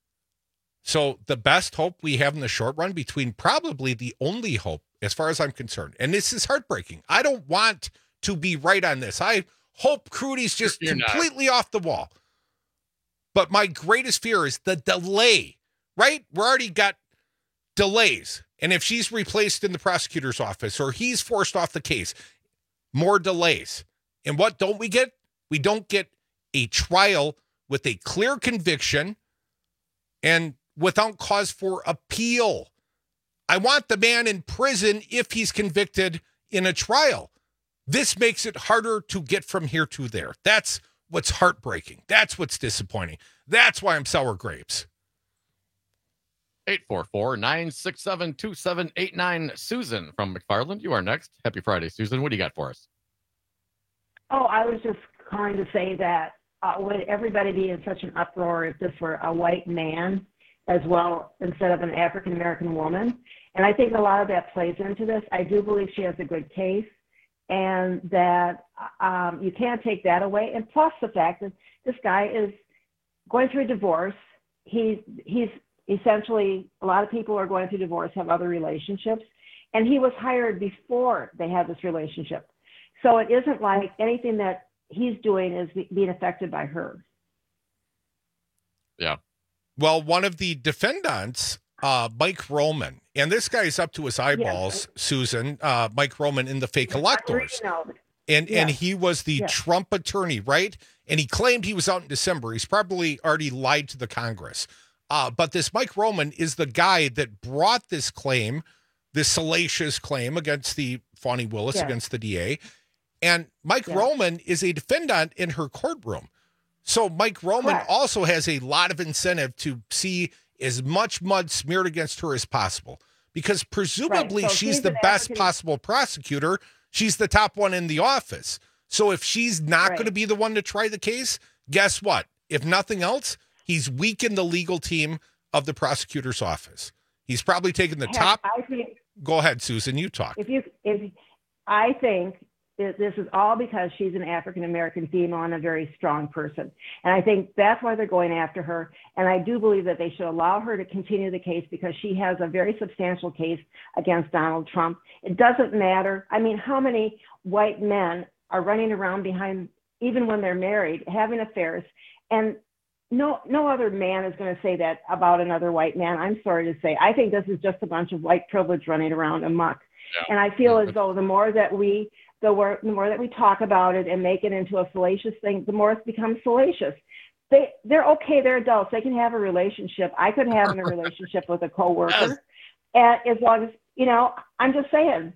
So the best hope we have in the short run, between probably the only hope, as far as I'm concerned, and this is heartbreaking. I don't want to be right on this. I hope Crudy's just You're completely not. off the wall. But my greatest fear is the delay, right? We're already got delays. And if she's replaced in the prosecutor's office or he's forced off the case, more delays. And what don't we get? We don't get a trial with a clear conviction and without cause for appeal. I want the man in prison if he's convicted in a trial. This makes it harder to get from here to there. That's what's heartbreaking. That's what's disappointing. That's why I'm sour grapes. eight four four, nine six seven, two seven eight nine. Susan from McFarland, you are next. Happy Friday, Susan. What do you got for us? Oh, I was just calling to say that uh, would everybody be in such an uproar if this were a white man as well instead of an African-American woman? And I think a lot of that plays into this. I do believe she has a good case, and that um, you can't take that away. And plus the fact that this guy is going through a divorce. He, he's essentially, a lot of people are going through divorce, have other relationships, and he was hired before they had this relationship. So it isn't like anything that he's doing is being affected by her. Yeah. Well, one of the defendants, uh, Mike Roman, and this guy's up to his eyeballs, yes. Susan, uh, Mike Roman in the fake yes, electors. And yes. and he was the yes. Trump attorney, right? And he claimed he was out in December. He's probably already lied to the Congress. Uh, but this Mike Roman is the guy that brought this claim, this salacious claim against the Fani Willis, yes. against the D A. And Mike yes. Roman is a defendant in her courtroom. So Mike Roman Correct. also has a lot of incentive to see as much mud smeared against her as possible, because presumably right. so she's the best African- possible prosecutor. She's the top one in the office. So if she's not right. going to be the one to try the case, guess what? If nothing else, he's weakened the legal team of the prosecutor's office. He's probably taken the Heck, top. I think, Go ahead, Susan, you talk. If you, if I think that this is all because she's an African-American female and a very strong person. And I think that's why they're going after her. And I do believe that they should allow her to continue the case because she has a very substantial case against Donald Trump. It doesn't matter. I mean, how many white men are running around behind, even when they're married, having affairs? And no, no other man is going to say that about another white man. I'm sorry to say. I think this is just a bunch of white privilege running around amok. Yeah. And I feel as though the more that we The more, the more that we talk about it and make it into a salacious thing, the more it becomes salacious. They, they're okay. They're adults. They can have a relationship. I could have a relationship with a coworker. Yes. And as long as, you know, I'm just saying,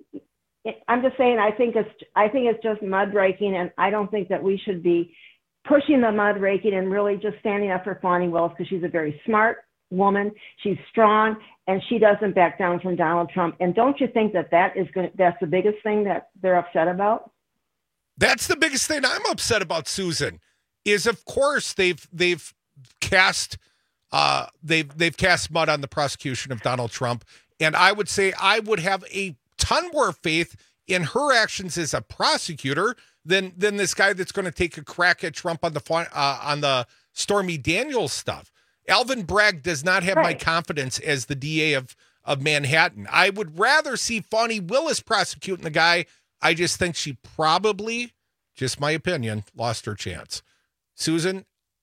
I'm just saying, I think it's, I think it's just mud raking. And I don't think that we should be pushing the mud raking and really just standing up for Fani Willis because she's a very smart woman. She's strong, and she doesn't back down from Donald Trump. And don't you think that that is going to, that's the biggest thing that they're upset about? That's the biggest thing I'm upset about, Susan, is of course they've they've cast uh they've they've cast mud on the prosecution of Donald Trump. And I would say I would have a ton more faith in her actions as a prosecutor than than this guy that's going to take a crack at Trump on the uh, on the Stormy Daniels stuff. Alvin Bragg does not have right. my confidence as the D A of, of Manhattan. I would rather see Fani Willis prosecuting the guy. I just think she probably, just my opinion, lost her chance. Susan,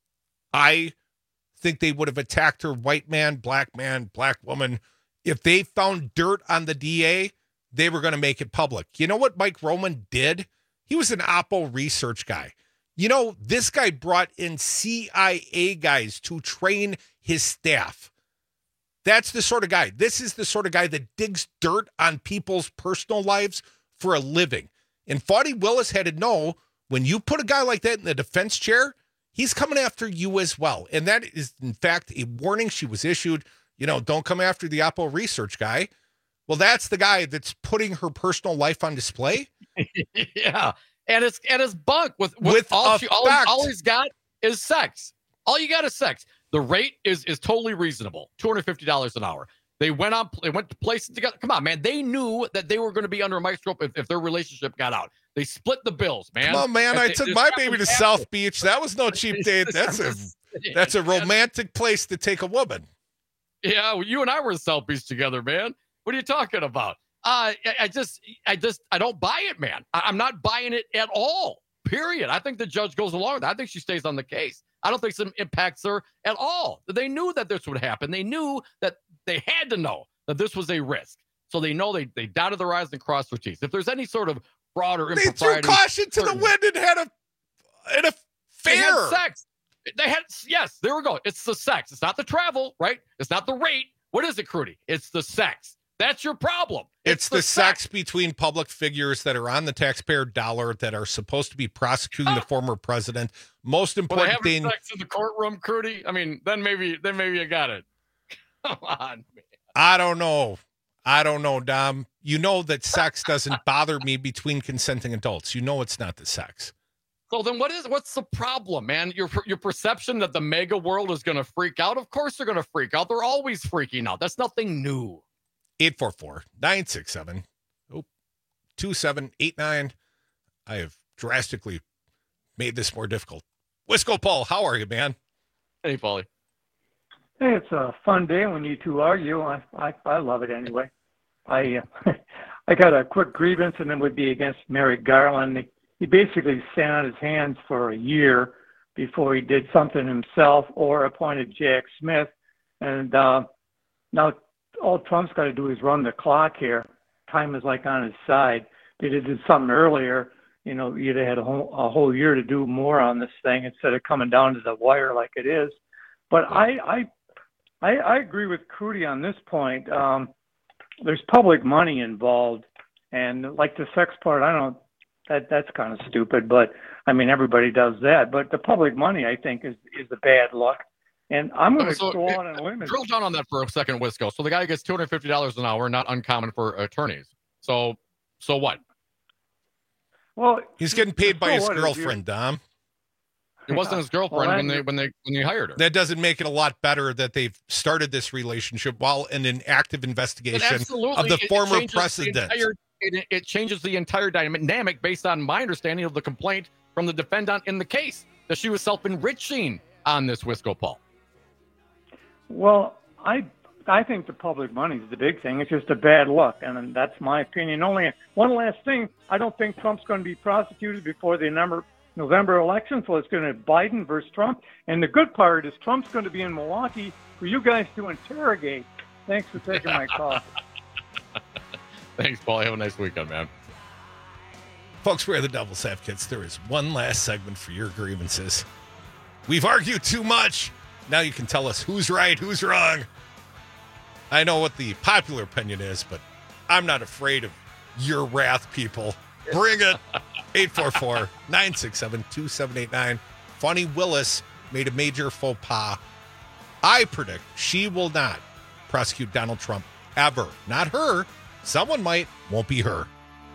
I think they would have attacked her white man, black man, black woman. If they found dirt on the D A, they were going to make it public. You know what Mike Roman did? He was an Oppo research guy. You know, this guy brought in C I A guys to train his staff. That's the sort of guy. This is the sort of guy that digs dirt on people's personal lives for a living. And Fani Willis had to know, when you put a guy like that in the defense chair, he's coming after you as well. And that is, in fact, a warning she was issued. You know, don't come after the Oppo research guy. Well, that's the guy that's putting her personal life on display. Yeah. And it's and it's bunk with, with, with all, she, all, all he's got is sex. All you got is sex. The rate is is totally reasonable. two hundred fifty dollars an hour. They went on they went to places together. Come on, man. They knew that they were going to be under a microscope if, if their relationship got out. They split the bills, man. Come on, man. And I they, took my baby to South Beach. That was no cheap date. That's a that's a romantic place to take a woman. Yeah, well, you and I were in South Beach together, man. What are you talking about? Uh, I, I just, I just, I don't buy it, man. I, I'm not buying it at all, period. I think the judge goes along with that. I think she stays on the case. I don't think it impacts her at all. They knew that this would happen. They knew that they had to know that this was a risk. So they know they, they dotted their I's and crossed their T's. If there's any sort of fraud or impropriety. They threw caution to the wind and had a, and a fair. They had sex. They had, yes, there we go. It's the sex. It's not the travel, right? It's not the rate. What is it, Crudy? It's the sex. That's your problem. It's, it's the, the sex. sex between public figures that are on the taxpayer dollar that are supposed to be prosecuting the former president. Most important well, thing. Sex in the courtroom, Crudy. I mean, then maybe, then maybe you got it. Come on, man. I don't know. I don't know, Dom. You know that sex doesn't bother me between consenting adults. You know it's not the sex. So then what is, what's the problem, man? Your your perception that the mega world is going to freak out? Of course they're going to freak out. They're always freaking out. That's nothing new. eight four four, nine six seven, oh, two seven eight nine. I have drastically made this more difficult. Wisco Paul, how are you, man? Hey, Paulie. Hey, it's a fun day when you two argue. I I, I love it anyway. I uh, I got a quick grievance, and it would be against Merrick Garland. He, he basically sat on his hands for a year before he did something himself or appointed Jack Smith. And uh, now all Trump's got to do is run the clock here. Time is like on his side. If he did something earlier, you know, you'd have had a whole, a whole year to do more on this thing instead of coming down to the wire like it is. But I I I, I agree with Crudy on this point. Um, there's public money involved, and like the sex part, I don't. That that's kind of stupid, but I mean everybody does that. But the public money, I think, is is the bad luck. And I'm going to so, go so on and limit. Drill down on that for a second, Wisco. So the guy gets two hundred fifty dollars an hour, not uncommon for attorneys. So, so what? Well, he's getting paid by so his girlfriend, Dom. It wasn't his girlfriend well, when they when they when they hired her. That doesn't make it a lot better that they've started this relationship while in an active investigation of the it, former it president. The entire, it, it changes the entire dynamic based on my understanding of the complaint from the defendant in the case that she was self-enriching on this Wisco Paul. Well, I I think the public money is the big thing. It's just a bad luck, and that's my opinion. Only one last thing: I don't think Trump's going to be prosecuted before the number. November election, so it's going to be Biden versus Trump. And the good part is Trump's going to be in Milwaukee for you guys to interrogate. Thanks for taking my call. Thanks, Paul. Have a nice weekend, man. Folks, we're the Devil's Advocates. There is one last segment for your grievances. We've argued too much. Now you can tell us who's right, who's wrong. I know what the popular opinion is, but I'm not afraid of your wrath, people. Bring it. eight four four, nine six seven, two seven eight nine. Fani Willis made a major faux pas. I predict she will not prosecute Donald Trump ever. Not her. Someone might. Won't be her.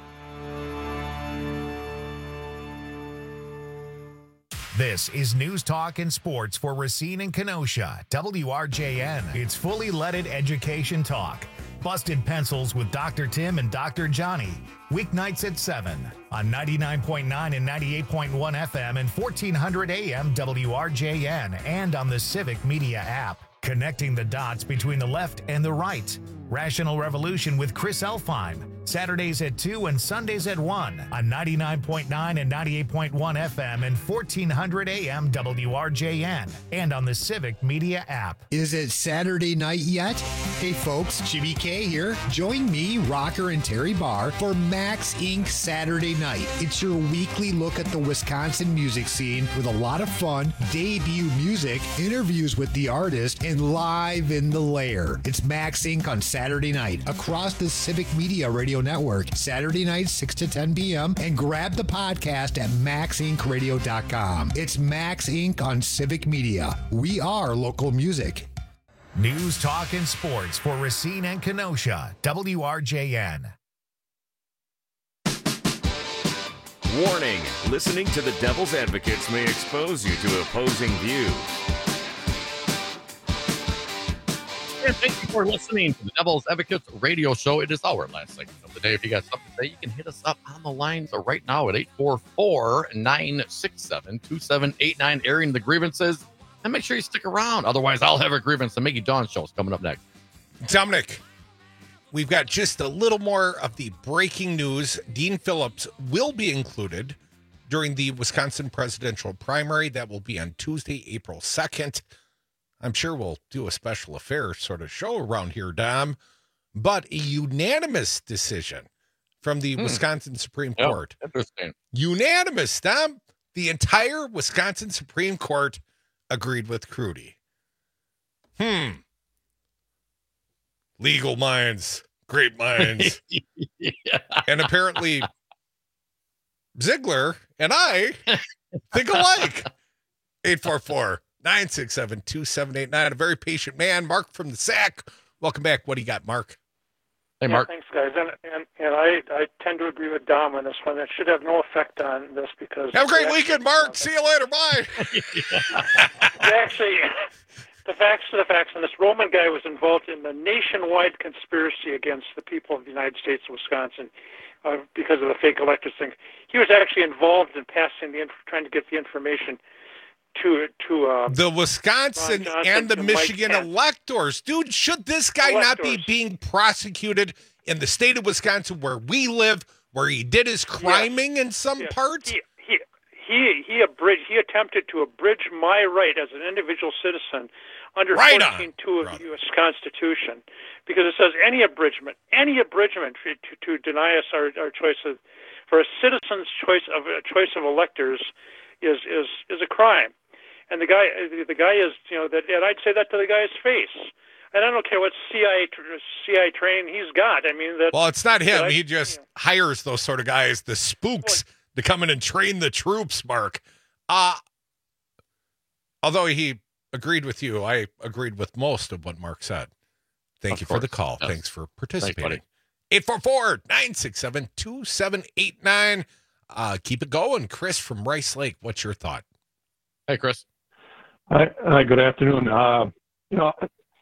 This is News Talk and Sports for Racine and Kenosha, W R J N. It's fully leaded education talk. Busted Pencils with Doctor Tim and Doctor Johnny. Weeknights at seven on ninety-nine point nine and ninety-eight point one F M and fourteen hundred A M W R J N and on the Civic Media app. Connecting the dots between the left and the right. Rational Revolution with Chris Elfheim. Saturdays at two and Sundays at one on ninety-nine point nine and ninety-eight point one F M and fourteen hundred A M W R J N and on the Civic Media app. Is it Saturday night yet? Hey folks, Jimmy K here. Join me, Rocker and Terry Barr for Max Incorporated Saturday Night. It's your weekly look at the Wisconsin music scene with a lot of fun, debut music, interviews with the artist, and live in the lair. It's Max Incorporated on Saturday night across the Civic Media Radio Network, Saturday night, six to ten p.m. and grab the podcast at max inc radio dot com. It's Max Incorporated on Civic Media. We are local music. News, talk, and sports for Racine and Kenosha, W R J N. Warning, listening to the Devil's Advocates may expose you to opposing views. And thank you for listening to the Devil's Advocates radio show. It is our last segment of the day. If you got something to say, you can hit us up on the lines right now at eight four four, nine six seven, two seven eight nine, airing the grievances. And make sure you stick around. Otherwise, I'll have a grievance. The Mickey Dawn show is coming up next. Dominic, we've got just a little more of the breaking news. Dean Phillips will be included during the Wisconsin presidential primary. That will be on Tuesday, April second. I'm sure we'll do a special affairs sort of show around here, Dom. But a unanimous decision from the hmm. Wisconsin Supreme yep. Court. Interesting. Unanimous, Dom. The entire Wisconsin Supreme Court agreed with Crudy. Hmm. Legal minds, great minds. yeah. And apparently Ziegler and I think alike. eight four four, nine six seven, two seven eight nine. A very patient man, Mark from the S A C. Welcome back. What do you got, Mark? Hey, yeah, Mark. Thanks, guys. And, and, and I, I tend to agree with Dom on this one. That should have no effect on this because... Have a great weekend, Mark. See you later. Bye. Actually, the facts are the facts. And this Roman guy was involved in the nationwide conspiracy against the people of the United States of Wisconsin uh, because of the fake electors thing. He was actually involved in passing the, trying to get the information to to uh, the Wisconsin and the Michigan electors. Dude, should this guy electors. not be being prosecuted in the state of Wisconsin where we live, where he did his criming yes. in some yes. parts? He he he he, abridged, he attempted to abridge my right as an individual citizen under right fourteen two of the U S Constitution, because it says any abridgment, any abridgment to, to deny us our, our choice of, for a citizen's choice of a choice of electors is is is a crime. And the guy, the guy is, you know, that, and I'd say that to the guy's face. And I don't care what C I A, C I A training he's got. I mean, that. Well, it's not him. I, he just you know. hires those sort of guys, the spooks, well, to come in and train the troops, Mark. Uh, although he agreed with you, I agreed with most of what Mark said. Thank of you course. for the call. Yes. Thanks for participating. eight four four, nine six seven, two seven eight nine. Uh, keep it going. Chris from Rice Lake, what's your thought? Hey, Chris. Hi, hi, good afternoon. Uh, you know,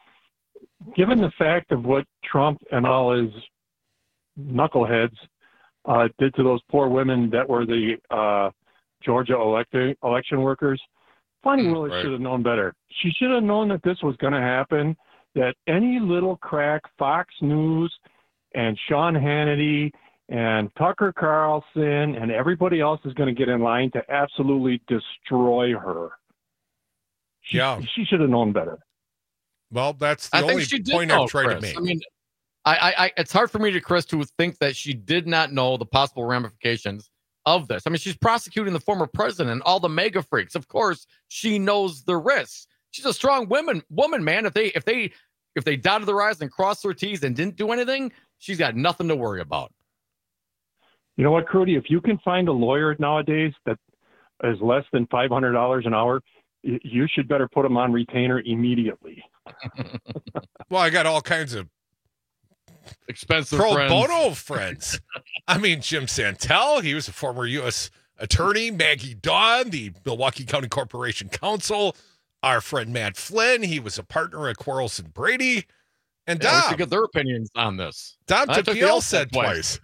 given the fact of what Trump and all his knuckleheads uh, did to those poor women that were the uh, Georgia elect- election workers, Fani mm, Willis right. should have known better. She should have known that this was going to happen, that any little crack Fox News and Sean Hannity and Tucker Carlson and everybody else is going to get in line to absolutely destroy her. She, yeah, she should have known better. Well, that's the I only think she did point know, I've tried Chris. to make. I mean, I, I, it's hard for me to, Chris, to think that she did not know the possible ramifications of this. I mean, she's prosecuting the former president and all the mega freaks. Of course, she knows the risks. She's a strong woman, woman, man. If they, if they, if they dotted their I's and crossed their T's and didn't do anything, she's got nothing to worry about. You know what, Crudy? If you can find a lawyer nowadays that is less than five hundred dollars an hour, you should better put him on retainer immediately. Well, I got all kinds of expensive pro friends. bono friends. I mean, Jim Santel, he was a former U S attorney. Maggie Dawn, the Milwaukee County Corporation Counsel. Our friend Matt Flynn, he was a partner at Quarles and Brady. And Yeah, we Dom. should get their opinions on this. Dom I took the Tequil L said twice.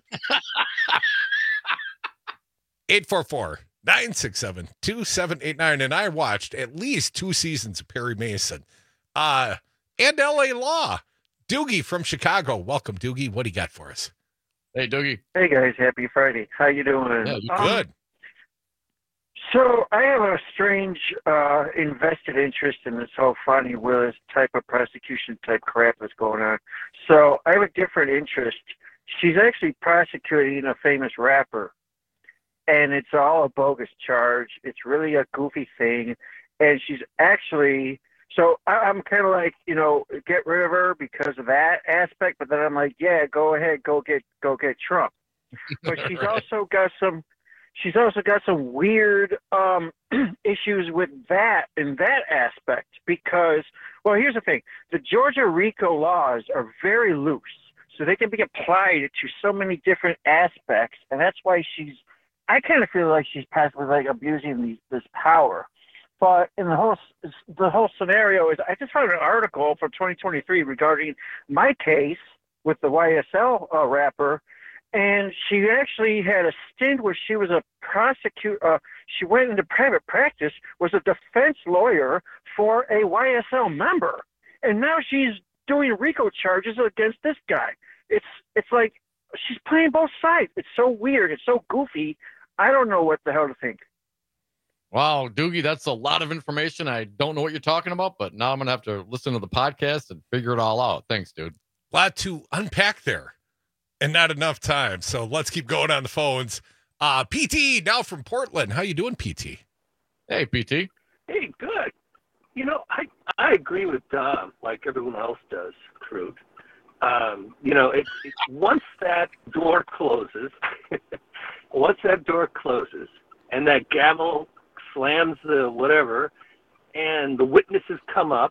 eight four four, nine six seven, two seven eight nine. And I watched at least two seasons of Perry Mason. Uh, and L A Law. Doogie from Chicago. Welcome, Doogie. What do you got for us? Hey, Doogie. Hey, guys. Happy Friday. How you doing? Yeah, you Um, good. So I have a strange uh, invested interest in this whole Fonnie Willis type of prosecution type crap that's going on. So I have a different interest. She's actually prosecuting a famous rapper, and it's all a bogus charge. It's really a goofy thing, and she's actually so I, I'm kind of like, you know, get rid of her because of that aspect. But then I'm like, yeah, go ahead, go get go get Trump. But she's Right. also got some. She's also got some weird um, issues with that in that aspect because, well, here's the thing. The Georgia RICO laws are very loose, so they can be applied to so many different aspects, and that's why she's, I kind of feel like she's possibly like abusing these, this power. But in the whole, the whole scenario is, I just found an article from twenty twenty-three regarding my case with the Y S L uh, rapper. And she actually had a stint where she was a prosecutor. Uh, she went into private practice, was a defense lawyer for a Y S L member, and now she's doing RICO charges against this guy. It's it's like she's playing both sides. It's so weird. It's so goofy. I don't know what the hell to think. Wow, Doogie, that's a lot of information. I don't know what you're talking about, but now I'm going to have to listen to the podcast and figure it all out. Thanks, dude. A lot to unpack there. And not enough time, so let's keep going on the phones. Uh, P T, now from Portland. How you doing, P T? Hey, P T. Hey, good. You know, I I agree with Dom, like everyone else does, Crude. Um, you know, it's it, once that door closes, once that door closes, and that gavel slams the whatever, and the witnesses come up,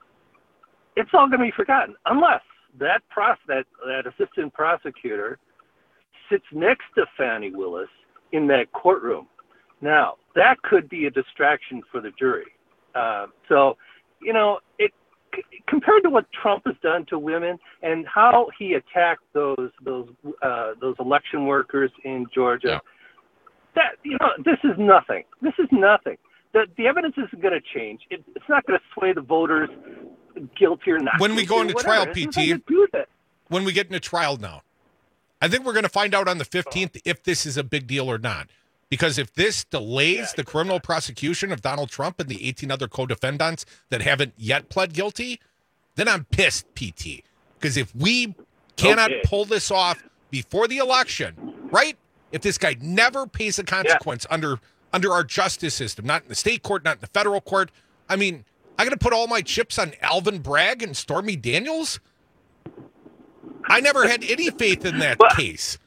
it's all going to be forgotten, unless that pros that that assistant prosecutor sits next to Fani Willis in that courtroom. Now, that could be a distraction for the jury. Uh, so, you know, it c- compared to what Trump has done to women and how he attacked those those uh, those election workers in Georgia, Yeah. that you know, this is nothing. This is nothing. The the evidence isn't going to change. It, it's not going to sway the voters guilty or not. When we go guilty into or trial, whatever. It has P T, nothing to do with it. when we get into trial now, I think we're going to find out on the fifteenth if this is a big deal or not. Because if this delays the criminal prosecution of Donald Trump and the eighteen other co-defendants that haven't yet pled guilty, then I'm pissed, P T. Because if we cannot Okay. pull this off before the election, right? If this guy never pays a consequence under under our justice system, not in the state court, not in the federal court, I mean, I got to put all my chips on Alvin Bragg and Stormy Daniels? I never had any faith in that case.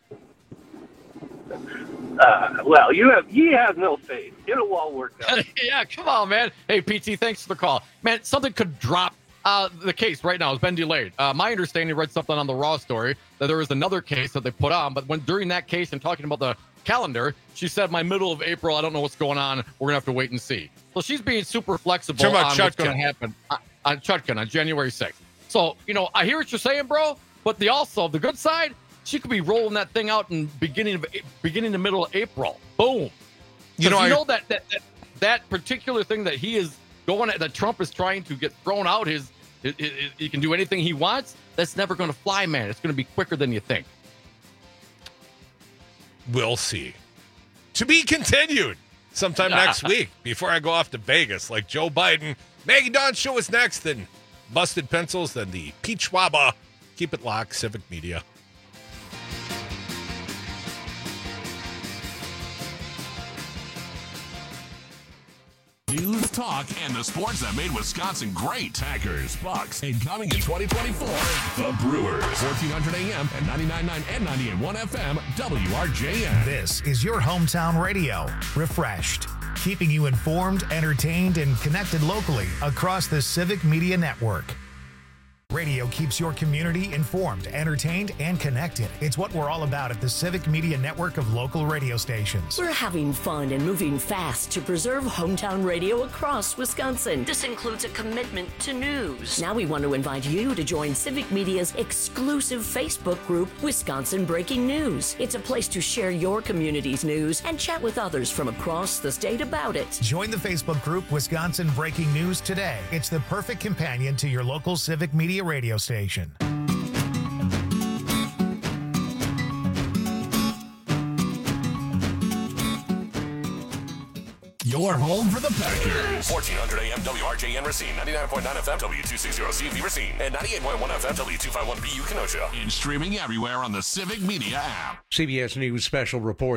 Uh, well, you have you have no faith. It'll all work out. Yeah, come on, man. Hey, P T, thanks for the call. Man, something could drop. Uh, the case right now has been delayed. Uh, my understanding, read something on the Raw story that there was another case that they put on, but when during that case and talking about the calendar, she said, my middle of April, I don't know what's going on. We're going to have to wait and see. So she's being super flexible Talking on about what's going to Chutkin. happen on, on Chutkin on January sixth. So, you know, I hear what you're saying, bro, but the also, the good side, she could be rolling that thing out in beginning of beginning to middle of April. Boom. You know, you I- know that, that that that particular thing that he is going at, that Trump is trying to get thrown out, his, his, his he can do anything he wants. That's never going to fly, man. It's going to be quicker than you think. We'll see. To be continued sometime next week before I go off to Vegas like Joe Biden. Maggie Dawn show is next, then Busted Pencils, then the Peach Waba. Keep it locked, Civic Media. News, talk, and the sports that made Wisconsin great. Packers, Bucks, and coming in twenty twenty-four, the Brewers. fourteen hundred A M and ninety-nine point nine and ninety-eight point one F M, W R J N. This is your hometown radio, refreshed, keeping you informed, entertained, and connected locally across the Civic Media Network. Radio keeps your community informed, entertained, and connected. It's what we're all about at the Civic Media Network of local radio stations. We're having fun and moving fast to preserve hometown radio across Wisconsin. This includes a commitment to news. Now we want to invite you to join Civic Media's exclusive Facebook group, Wisconsin Breaking News. It's a place to share your community's news and chat with others from across the state about it. Join the Facebook group Wisconsin Breaking News today. It's the perfect companion to your local Civic Media radio station. Your home for the Packers. fourteen hundred A M W R J N Racine, ninety-nine point nine F M W two sixty C V Racine, and ninety-eight point one F M W two fifty-one B U Kenosha. And streaming everywhere on the Civic Media app. C B S News special report.